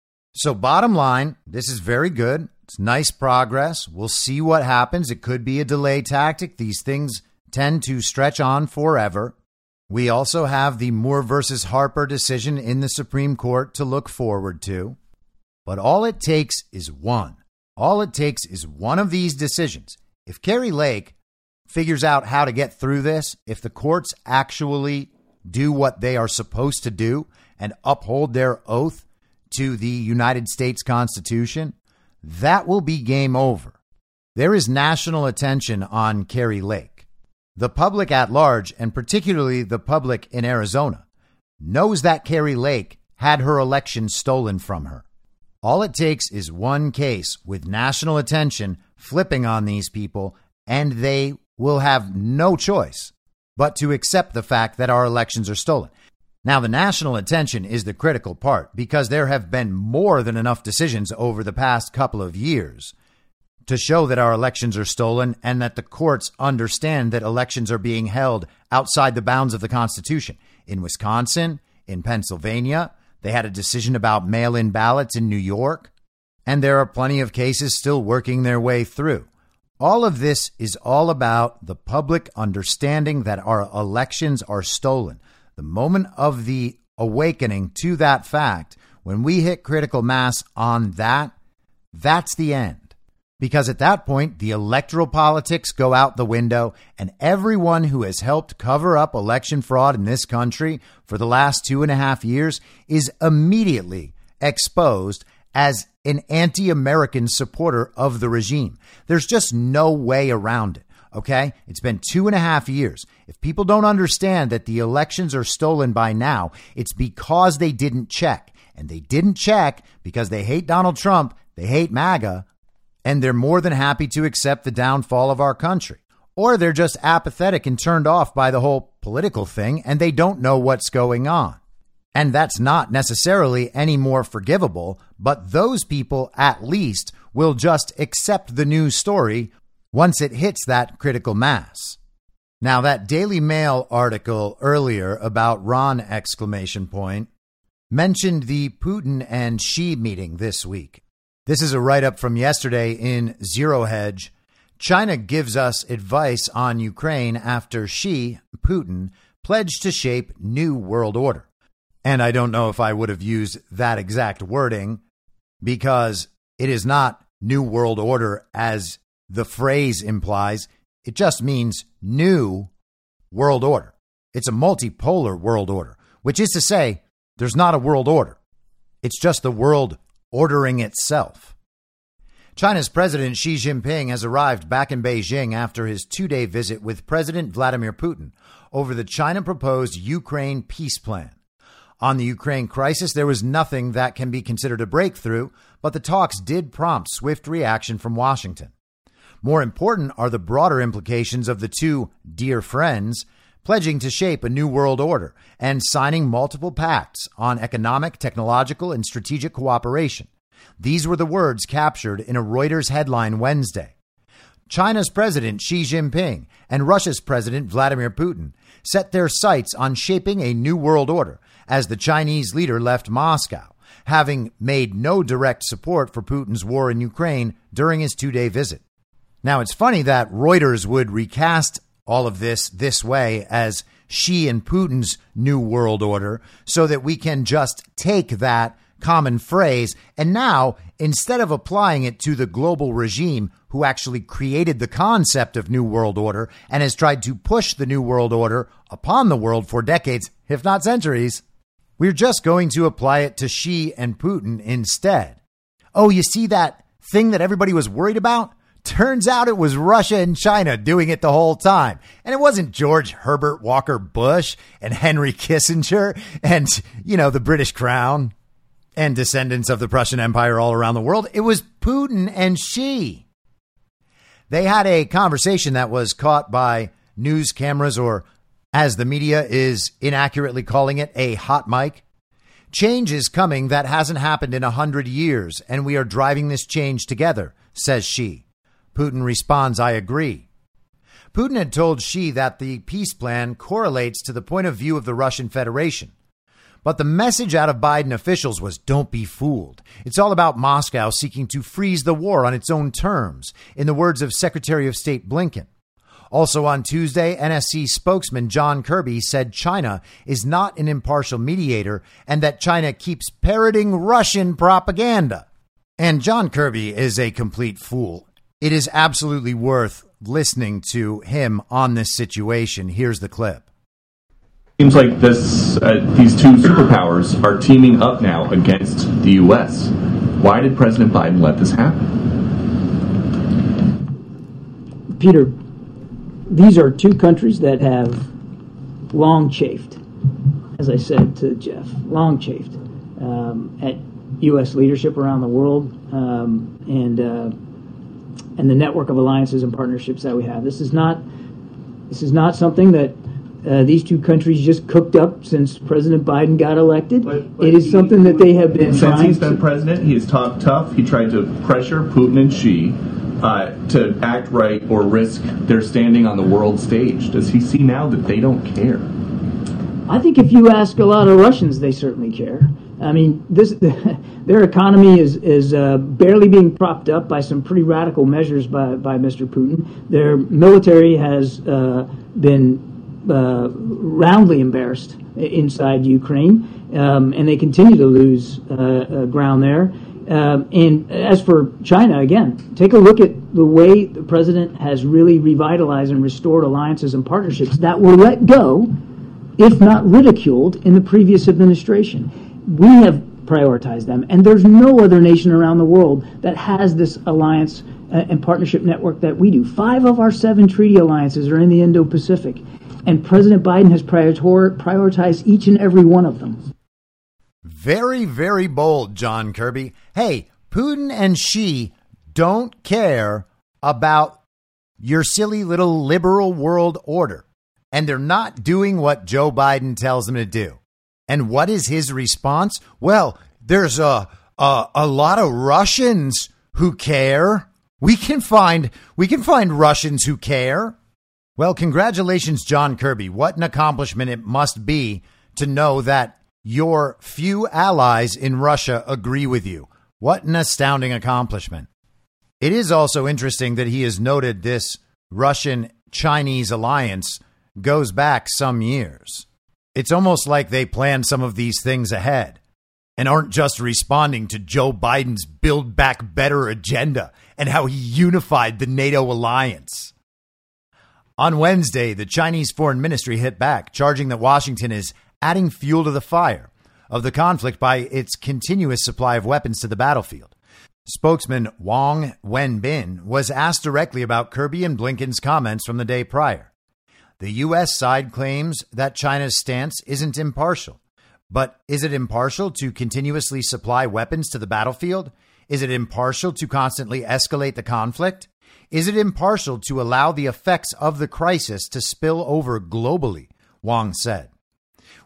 So bottom line, this is very good. It's nice progress. We'll see what happens. It could be a delay tactic. These things tend to stretch on forever. We also have the Moore versus Harper decision in the Supreme Court to look forward to. But all it takes is one. All it takes is one of these decisions. If Kari Lake figures out how to get through this, if the courts actually do what they are supposed to do and uphold their oath to the United States Constitution, that will be game over. There is national attention on Kari Lake. The public at large, and particularly the public in Arizona, knows that Kari Lake had her election stolen from her. All it takes is one case with national attention flipping on these people, and they will have no choice but to accept the fact that our elections are stolen. Now, the national attention is the critical part, because there have been more than enough decisions over the past couple of years to show that our elections are stolen and that the courts understand that elections are being held outside the bounds of the Constitution. In Wisconsin, in Pennsylvania, they had a decision about mail-in ballots in New York, and there are plenty of cases still working their way through. All of this is all about the public understanding that our elections are stolen. The moment of the awakening to that fact, when we hit critical mass on that, that's the end. Because at that point, the electoral politics go out the window, and everyone who has helped cover up election fraud in this country for the last two and a half years is immediately exposed as an anti-American supporter of the regime. There's just no way around it. OK, it's been two and a half years. If people don't understand that the elections are stolen by now, it's because they didn't check, and they didn't check because they hate Donald Trump. They hate MAGA, and they're more than happy to accept the downfall of our country, or they're just apathetic and turned off by the whole political thing, and they don't know what's going on. And that's not necessarily any more forgivable, but those people at least will just accept the news story once it hits that critical mass. Now, that Daily Mail article earlier about Ron exclamation point mentioned the Putin and Xi meeting this week. This is a write-up from yesterday in Zero Hedge. China gives us advice on Ukraine after Xi, Putin, pledged to shape new world order. And I don't know if I would have used that exact wording, because it is not new world order as the phrase implies. It just means new world order. It's a multipolar world order, which is to say there's not a world order. It's just the world ordering itself. China's President Xi Jinping has arrived back in Beijing after his two-day visit with President Vladimir Putin over the China-proposed Ukraine peace plan. On the Ukraine crisis, there was nothing that can be considered a breakthrough, but the talks did prompt swift reaction from Washington. More important are the broader implications of the two dear friends pledging to shape a new world order and signing multiple pacts on economic, technological, and strategic cooperation. These were the words captured in a Reuters headline Wednesday. China's President Xi Jinping and Russia's President Vladimir Putin set their sights on shaping a new world order as the Chinese leader left Moscow, having made no direct support for Putin's war in Ukraine during his two-day visit. Now, it's funny that Reuters would recast all of this this way as Xi and Putin's new world order so that we can just take that common phrase and now, instead of applying it to the global regime who actually created the concept of new world order and has tried to push the new world order upon the world for decades, if not centuries, we're just going to apply it to Xi and Putin instead. Oh, you see that thing that everybody was worried about? Turns out it was Russia and China doing it the whole time. And it wasn't George Herbert Walker Bush and Henry Kissinger and, you know, the British Crown and descendants of the Prussian Empire all around the world. It was Putin and Xi. They had a conversation that was caught by news cameras, or as the media is inaccurately calling it, a hot mic. Change is coming that hasn't happened in a hundred years, and we are driving this change together, says Xi. Putin responds, I agree. Putin had told Xi that the peace plan correlates to the point of view of the Russian Federation. But the message out of Biden officials was, don't be fooled. It's all about Moscow seeking to freeze the war on its own terms, in the words of Secretary of State Blinken. Also on Tuesday, N S C spokesman John Kirby said China is not an impartial mediator and that China keeps parroting Russian propaganda. And John Kirby is a complete fool. It is absolutely worth listening to him on this situation. Here's the clip. Seems like this, uh, these two superpowers are teaming up now against the U S. Why did President Biden let this happen? Peter, these are two countries that have long chafed, as I said to Jeff, long chafed um, at U S leadership around the world um, and uh, and the network of alliances and partnerships that we have. This is not this is not something that uh, these two countries just cooked up since President Biden got elected. But, but it is he, something that they have been since trying he's been to, president. He has talked tough. He tried to pressure Putin and Xi uh, to act right or risk their standing on the world stage. Does he see now that they don't care? I think if you ask a lot of Russians, they certainly care. I mean, this their economy is is uh, barely being propped up by some pretty radical measures by, by Mister Putin. Their military has uh, been uh, roundly embarrassed inside Ukraine, um, and they continue to lose uh, uh, ground there. Um, and as for China, again, take a look at the way the president has really revitalized and restored alliances and partnerships that were let go, if not ridiculed, in the previous administration. We have prioritized them, and there's no other nation around the world that has this alliance and partnership network that we do. Five of our seven treaty alliances are in the Indo-Pacific, and President Biden has prioritized each and every one of them. Very, very bold, John Kirby. Hey, Putin and Xi don't care about your silly little liberal world order, and they're not doing what Joe Biden tells them to do. And what is his response? Well, there's a, a a lot of Russians who care. We can find we can find Russians who care. Well, congratulations, John Kirby. What an accomplishment it must be to know that your few allies in Russia agree with you. What an astounding accomplishment. It is also interesting that he has noted this Russian-Chinese alliance goes back some years. It's almost like they planned some of these things ahead and aren't just responding to Joe Biden's Build Back Better agenda and how he unified the NATO alliance. On Wednesday, the Chinese Foreign Ministry hit back, charging that Washington is adding fuel to the fire of the conflict by its continuous supply of weapons to the battlefield. Spokesman Wang Wenbin was asked directly about Kirby and Blinken's comments from the day prior. The U S side claims that China's stance isn't impartial. But is it impartial to continuously supply weapons to the battlefield? Is it impartial to constantly escalate the conflict? Is it impartial to allow the effects of the crisis to spill over globally? Wang said.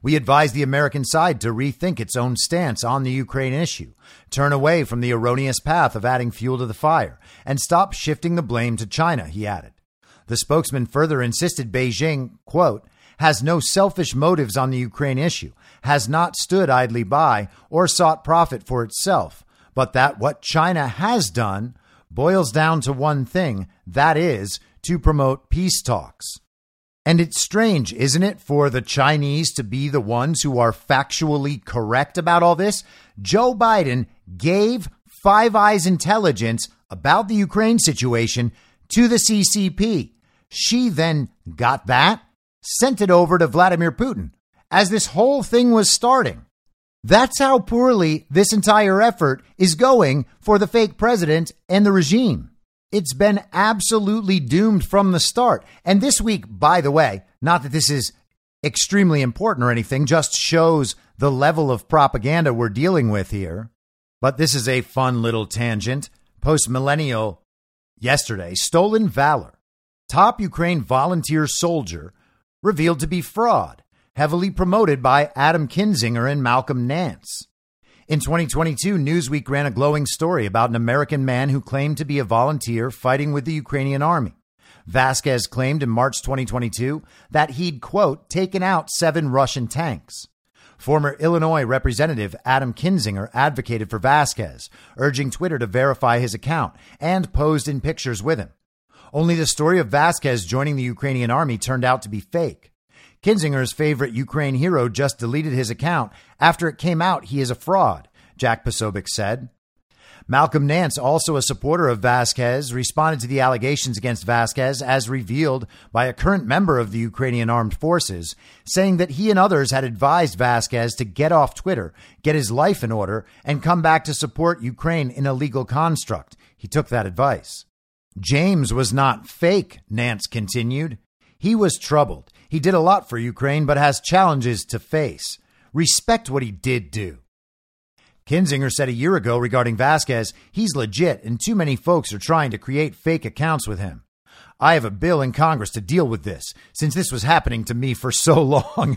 We advise the American side to rethink its own stance on the Ukraine issue, turn away from the erroneous path of adding fuel to the fire, and stop shifting the blame to China, he added. The spokesman further insisted Beijing, quote, has no selfish motives on the Ukraine issue, has not stood idly by or sought profit for itself, but that what China has done boils down to one thing, that is, to promote peace talks. And it's strange, isn't it, for the Chinese to be the ones who are factually correct about all this? Joe Biden gave Five Eyes intelligence about the Ukraine situation to the C C P. She then got that, sent it over to Vladimir Putin as this whole thing was starting. That's how poorly this entire effort is going for the fake president and the regime. It's been absolutely doomed from the start. And this week, by the way, not that this is extremely important or anything, just shows the level of propaganda we're dealing with here. But this is a fun little tangent. Post-millennial yesterday, stolen valor. Top Ukraine volunteer soldier revealed to be fraud, heavily promoted by Adam Kinzinger and Malcolm Nance. In twenty twenty-two, Newsweek ran a glowing story about an American man who claimed to be a volunteer fighting with the Ukrainian army. Vasquez claimed in March twenty twenty-two that he'd, quote, taken out seven Russian tanks. Former Illinois Representative Adam Kinzinger advocated for Vasquez, urging Twitter to verify his account, and posed in pictures with him. Only the story of Vasquez joining the Ukrainian army turned out to be fake. Kinzinger's favorite Ukraine hero just deleted his account after it came out he is a fraud, Jack Posobiec said. Malcolm Nance, also a supporter of Vasquez, responded to the allegations against Vasquez as revealed by a current member of the Ukrainian armed forces, saying that he and others had advised Vasquez to get off Twitter, get his life in order, and come back to support Ukraine in a legal construct. He took that advice. James was not fake, Nance continued. He was troubled. He did a lot for Ukraine, but has challenges to face. Respect what he did do. Kinzinger said a year ago regarding Vasquez, he's legit and too many folks are trying to create fake accounts with him. I have a bill in Congress to deal with this, since this was happening to me for so long.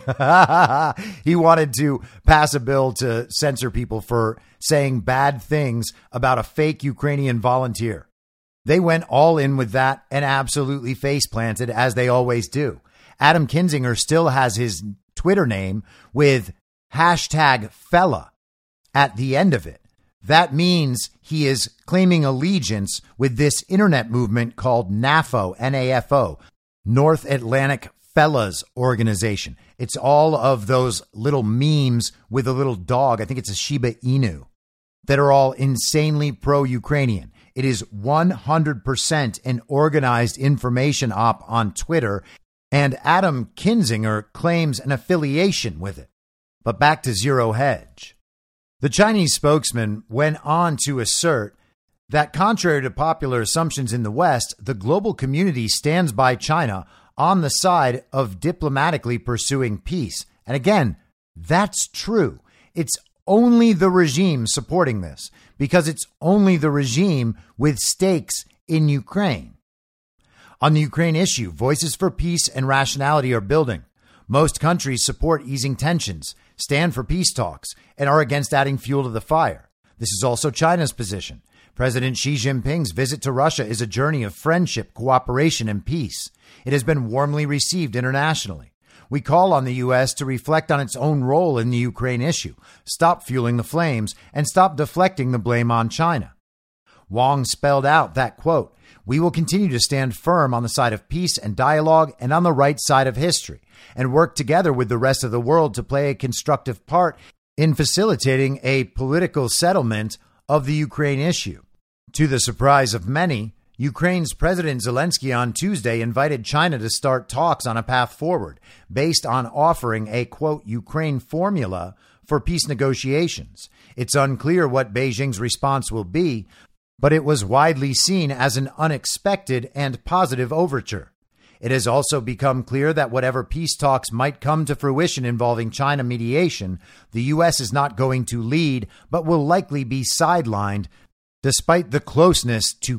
He wanted to pass a bill to censor people for saying bad things about a fake Ukrainian volunteer. They went all in with that and absolutely face planted, as they always do. Adam Kinzinger still has his Twitter name with hashtag fella at the end of it. That means he is claiming allegiance with this internet movement called NAFO, N A F O, North Atlantic Fellas Organization. It's all of those little memes with a little dog. I think it's a Shiba Inu that are all insanely pro-Ukrainian. It is one hundred percent an organized information op on Twitter, and Adam Kinzinger claims an affiliation with it. But back to Zero Hedge. The Chinese spokesman went on to assert that contrary to popular assumptions in the West, the global community stands by China on the side of diplomatically pursuing peace. And again, that's true. It's only the regime supporting this, because it's only the regime with stakes in Ukraine. On the Ukraine issue, voices for peace and rationality are building. Most countries support easing tensions, stand for peace talks, and are against adding fuel to the fire. This is also China's position. President Xi Jinping's visit to Russia is a journey of friendship, cooperation, and peace. It has been warmly received internationally. We call on the U S to reflect on its own role in the Ukraine issue, stop fueling the flames, and stop deflecting the blame on China. Wang spelled out that, quote, we will continue to stand firm on the side of peace and dialogue and on the right side of history, and work together with the rest of the world to play a constructive part in facilitating a political settlement of the Ukraine issue. To the surprise of many, Ukraine's President Zelensky on Tuesday invited China to start talks on a path forward based on offering a, quote, Ukraine formula for peace negotiations. It's unclear what Beijing's response will be, but it was widely seen as an unexpected and positive overture. It has also become clear that whatever peace talks might come to fruition involving China mediation, the U S is not going to lead, but will likely be sidelined despite the closeness to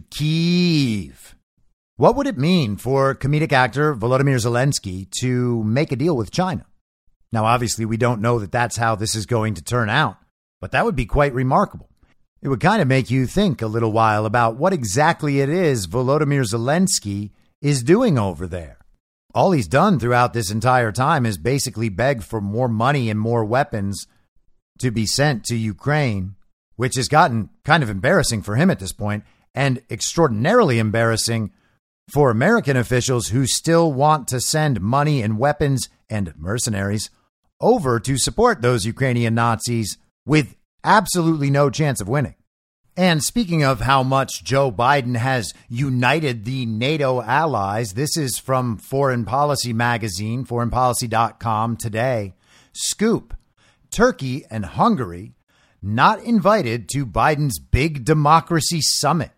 Kyiv. What would it mean for comedic actor Volodymyr Zelensky to make a deal with China? Now, obviously, we don't know that that's how this is going to turn out, but that would be quite remarkable. It would kind of make you think a little while about what exactly it is Volodymyr Zelensky is doing over there. All he's done throughout this entire time is basically beg for more money and more weapons to be sent to Ukraine, which has gotten kind of embarrassing for him at this point, and extraordinarily embarrassing for American officials who still want to send money and weapons and mercenaries over to support those Ukrainian Nazis with absolutely no chance of winning. And speaking of how much Joe Biden has united the NATO allies, this is from Foreign Policy magazine, foreign policy dot com today. Scoop: Turkey and Hungary not invited to Biden's big democracy summit.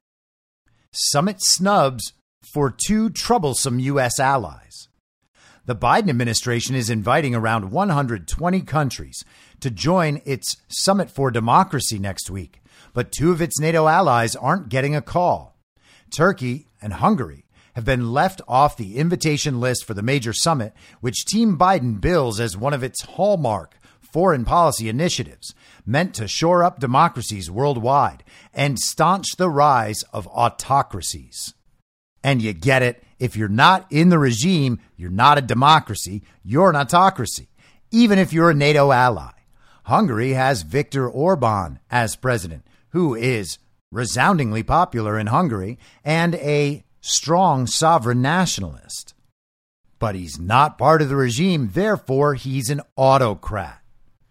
Summit snubs for two troublesome U S allies. The Biden administration is inviting around one hundred twenty countries to join its Summit for Democracy next week, but two of its NATO allies aren't getting a call. Turkey and Hungary have been left off the invitation list for the major summit, which Team Biden bills as one of its hallmark foreign policy initiatives meant to shore up democracies worldwide and staunch the rise of autocracies. And you get it. If you're not in the regime, you're not a democracy. You're an autocracy, even if you're a NATO ally. Hungary has Viktor Orban as president, who is resoundingly popular in Hungary and a strong sovereign nationalist. But he's not part of the regime, therefore he's an autocrat.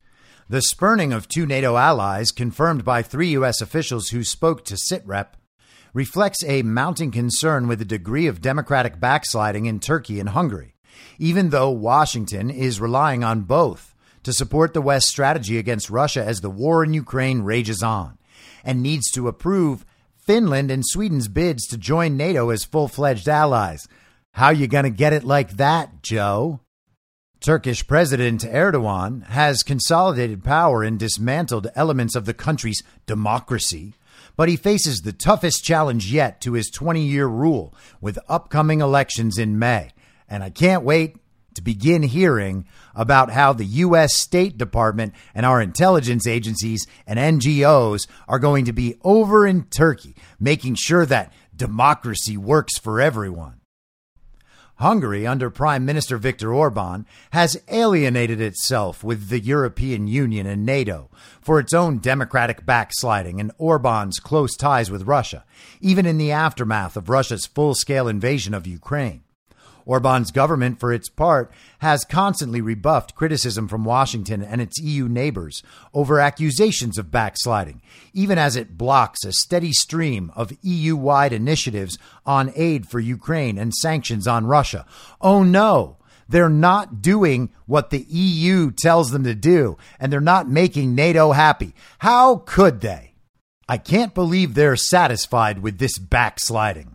The spurning of two NATO allies, confirmed by three U S officials who spoke to SITREP, reflects a mounting concern with the degree of democratic backsliding in Turkey and Hungary, even though Washington is relying on both to support the West's strategy against Russia as the war in Ukraine rages on, and needs to approve Finland and Sweden's bids to join NATO as full-fledged allies. How you going to get it like that, Joe? Turkish President Erdogan has consolidated power and dismantled elements of the country's democracy, but he faces the toughest challenge yet to his twenty-year rule with upcoming elections in May. And I can't wait to begin hearing about how the U S State Department and our intelligence agencies and N G Os are going to be over in Turkey, making sure that democracy works for everyone. Hungary, under Prime Minister Viktor Orban, has alienated itself with the European Union and NATO for its own democratic backsliding and Orban's close ties with Russia, even in the aftermath of Russia's full-scale invasion of Ukraine. Orban's government, for its part, has constantly rebuffed criticism from Washington and its E U neighbors over accusations of backsliding, even as it blocks a steady stream of E U-wide initiatives on aid for Ukraine and sanctions on Russia. Oh no, they're not doing what the E U tells them to do, and they're not making NATO happy. How could they? I can't believe they're satisfied with this backsliding.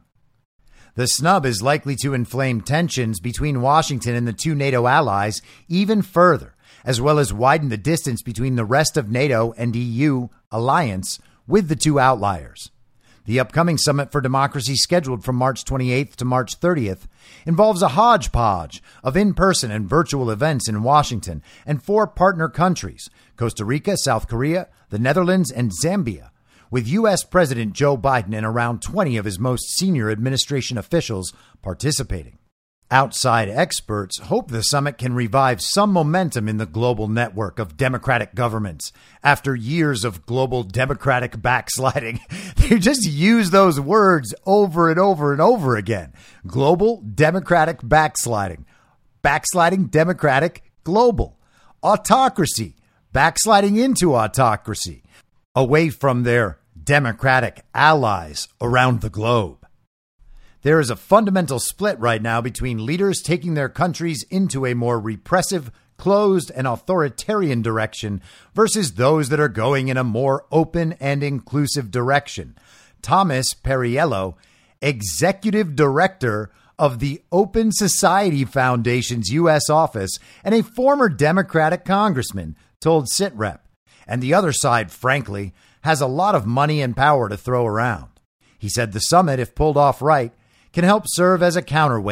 The snub is likely to inflame tensions between Washington and the two NATO allies even further, as well as widen the distance between the rest of NATO and E U alliance with the two outliers. The upcoming Summit for Democracy, scheduled from March twenty-eighth to March thirtieth, involves a hodgepodge of in-person and virtual events in Washington and four partner countries, Costa Rica, South Korea, the Netherlands, and Zambia, with U S President Joe Biden and around twenty of his most senior administration officials participating. Outside experts hope the summit can revive some momentum in the global network of democratic governments after years of global democratic backsliding. They just use those words over and over and over again. Global democratic backsliding. Backsliding democratic global. Autocracy. Backsliding into autocracy. Away from their democratic allies around the globe. There is a fundamental split right now between leaders taking their countries into a more repressive, closed, and authoritarian direction versus those that are going in a more open and inclusive direction. Thomas Perriello, executive director of the Open Society Foundation's U S office and a former Democratic congressman, told SITREP. And the other side, frankly, has a lot of money and power to throw around. He said the summit, if pulled off right, can help serve as a counterweight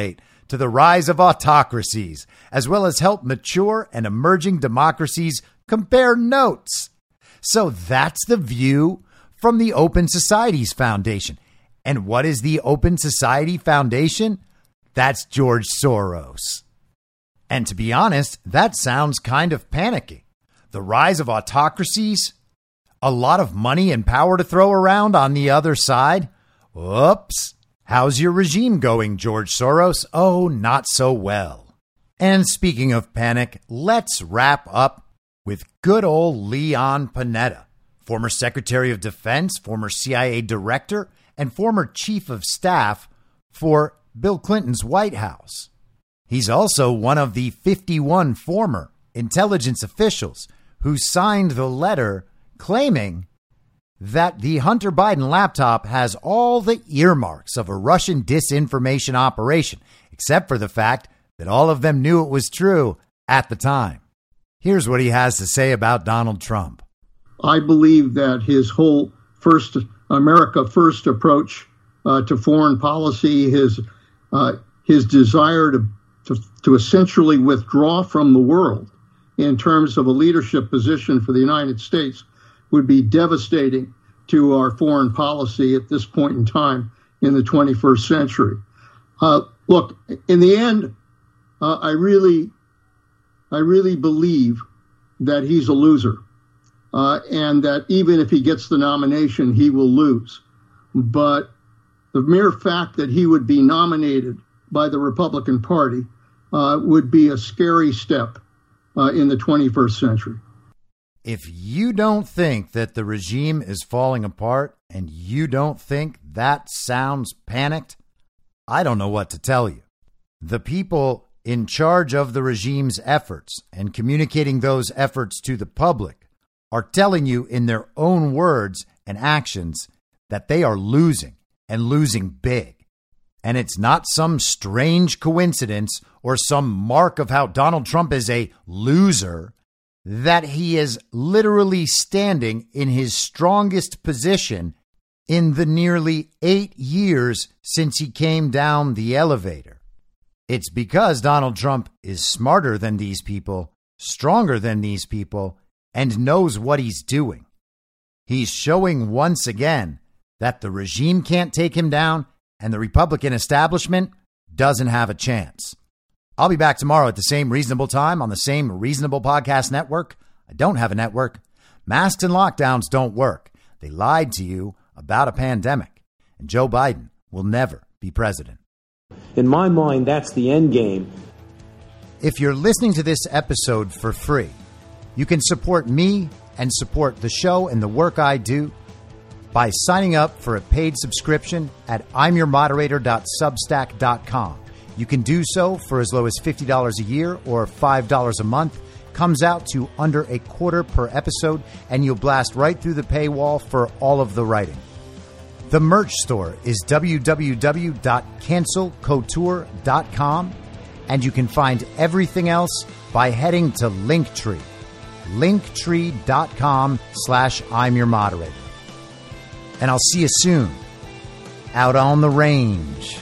to the rise of autocracies, as well as help mature and emerging democracies compare notes. So that's the view from the Open Societies Foundation. And what is the Open Society Foundation? That's George Soros. And to be honest, that sounds kind of panicky. The rise of autocracies, a lot of money and power to throw around on the other side. Whoops. How's your regime going, George Soros? Oh, not so well. And speaking of panic, let's wrap up with good old Leon Panetta, former Secretary of Defense, former C I A director, and former chief of staff for Bill Clinton's White House. He's also one of the fifty-one former intelligence officials who signed the letter claiming that the Hunter Biden laptop has all the earmarks of a Russian disinformation operation, except for the fact that all of them knew it was true at the time. Here's what he has to say about Donald Trump. I believe that his whole first America first approach uh, to foreign policy, his uh, his desire to, to to essentially withdraw from the world in terms of a leadership position for the United States would be devastating to our foreign policy at this point in time in the twenty-first century. Uh, look, in the end, uh, I really, I really believe that he's a loser, uh, and that even if he gets the nomination, he will lose. But the mere fact that he would be nominated by the Republican Party uh, would be a scary step uh, in the twenty-first century. If you don't think that the regime is falling apart and you don't think that sounds panicked, I don't know what to tell you. The people in charge of the regime's efforts and communicating those efforts to the public are telling you in their own words and actions that they are losing and losing big. And it's not some strange coincidence or some mark of how Donald Trump is a loser that he is literally standing in his strongest position in the nearly eight years since he came down the elevator. It's because Donald Trump is smarter than these people, stronger than these people, and knows what he's doing. He's showing once again that the regime can't take him down and the Republican establishment doesn't have a chance. I'll be back tomorrow at the same reasonable time on the same reasonable podcast network. I don't have a network. Masks and lockdowns don't work. They lied to you about a pandemic. And Joe Biden will never be president. In my mind, that's the end game. If you're listening to this episode for free, you can support me and support the show and the work I do by signing up for a paid subscription at I'm your moderator dot substack dot com. You can do so for as low as fifty dollars a year or five dollars a month. Comes out to under a quarter per episode, and you'll blast right through the paywall for all of the writing. The merch store is w w w dot cancel couture dot com, and you can find everything else by heading to Linktree. Linktree dot com slash I'm your moderator. And I'll see you soon out on the range.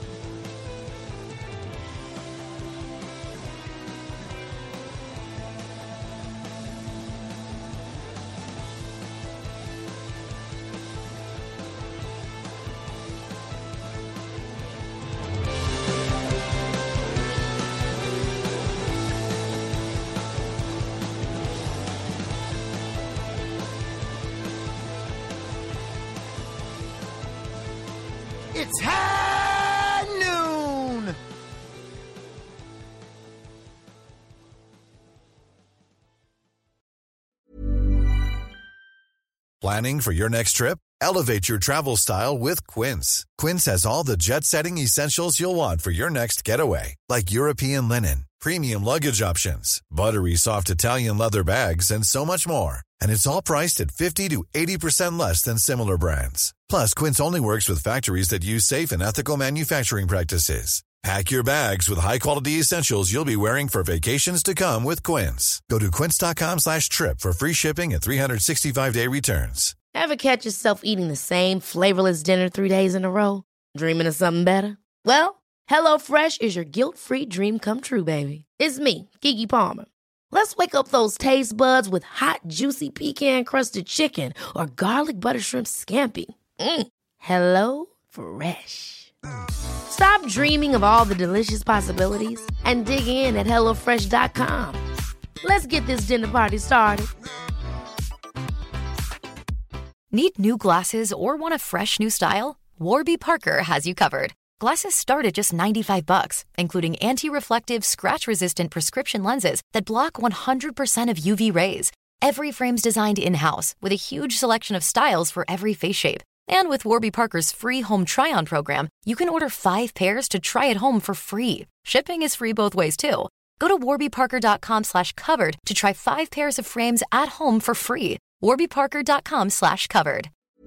It's high noon. Planning for your next trip? Elevate your travel style with Quince. Quince has all the jet-setting essentials you'll want for your next getaway, like European linen, premium luggage options, buttery soft Italian leather bags, and so much more. And it's all priced at fifty to eighty percent less than similar brands. Plus, Quince only works with factories that use safe and ethical manufacturing practices. Pack your bags with high-quality essentials you'll be wearing for vacations to come with Quince. Go to quince.com slash trip for free shipping and three sixty-five day returns. Ever catch yourself eating the same flavorless dinner three days in a row? Dreaming of something better? Well, HelloFresh is your guilt-free dream come true, baby. It's me, Keke Palmer. Let's wake up those taste buds with hot, juicy pecan-crusted chicken or garlic butter shrimp scampi. Mm. Hello Fresh. Stop dreaming of all the delicious possibilities and dig in at hello fresh dot com. Let's get this dinner party started. Need new glasses or want a fresh new style? Warby Parker has you covered. Glasses start at just ninety-five bucks, including anti-reflective, scratch-resistant prescription lenses that block one hundred percent of U V rays. Every frame's designed in-house with a huge selection of styles for every face shape. And with Warby Parker's free home try-on program, you can order five pairs to try at home for free. Shipping is free both ways, too. Go to warby parker dot com slash covered to try five pairs of frames at home for free. warby parker dot com slash covered.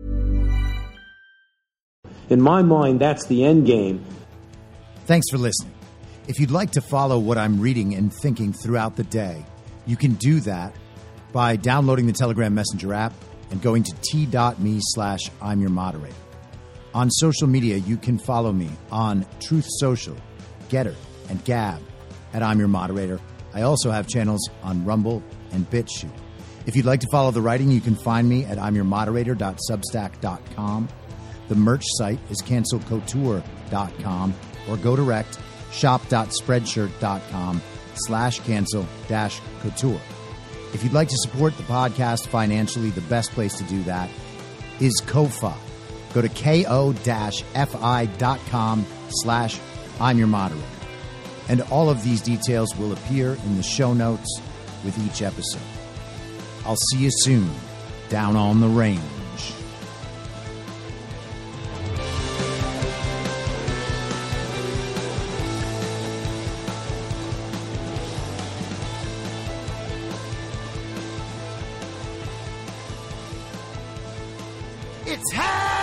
In my mind, that's the end game. Thanks for listening. If you'd like to follow what I'm reading and thinking throughout the day, you can do that by downloading the Telegram Messenger app and going to t.me slash I'm your moderator. On social media, you can follow me on Truth Social, Getter, and Gab at I'm your moderator. I also have channels on Rumble and BitChute. If you'd like to follow the writing, you can find me at I'm your moderator dot substack dot com. The merch site is cancel couture dot com or go direct shop.spreadshirt.com slash cancel dash couture. If you'd like to support the podcast financially, the best place to do that is Ko-Fi. Go to ko-fi.com slash I'm your moderator. And all of these details will appear in the show notes with each episode. I'll see you soon down on the range. It's high!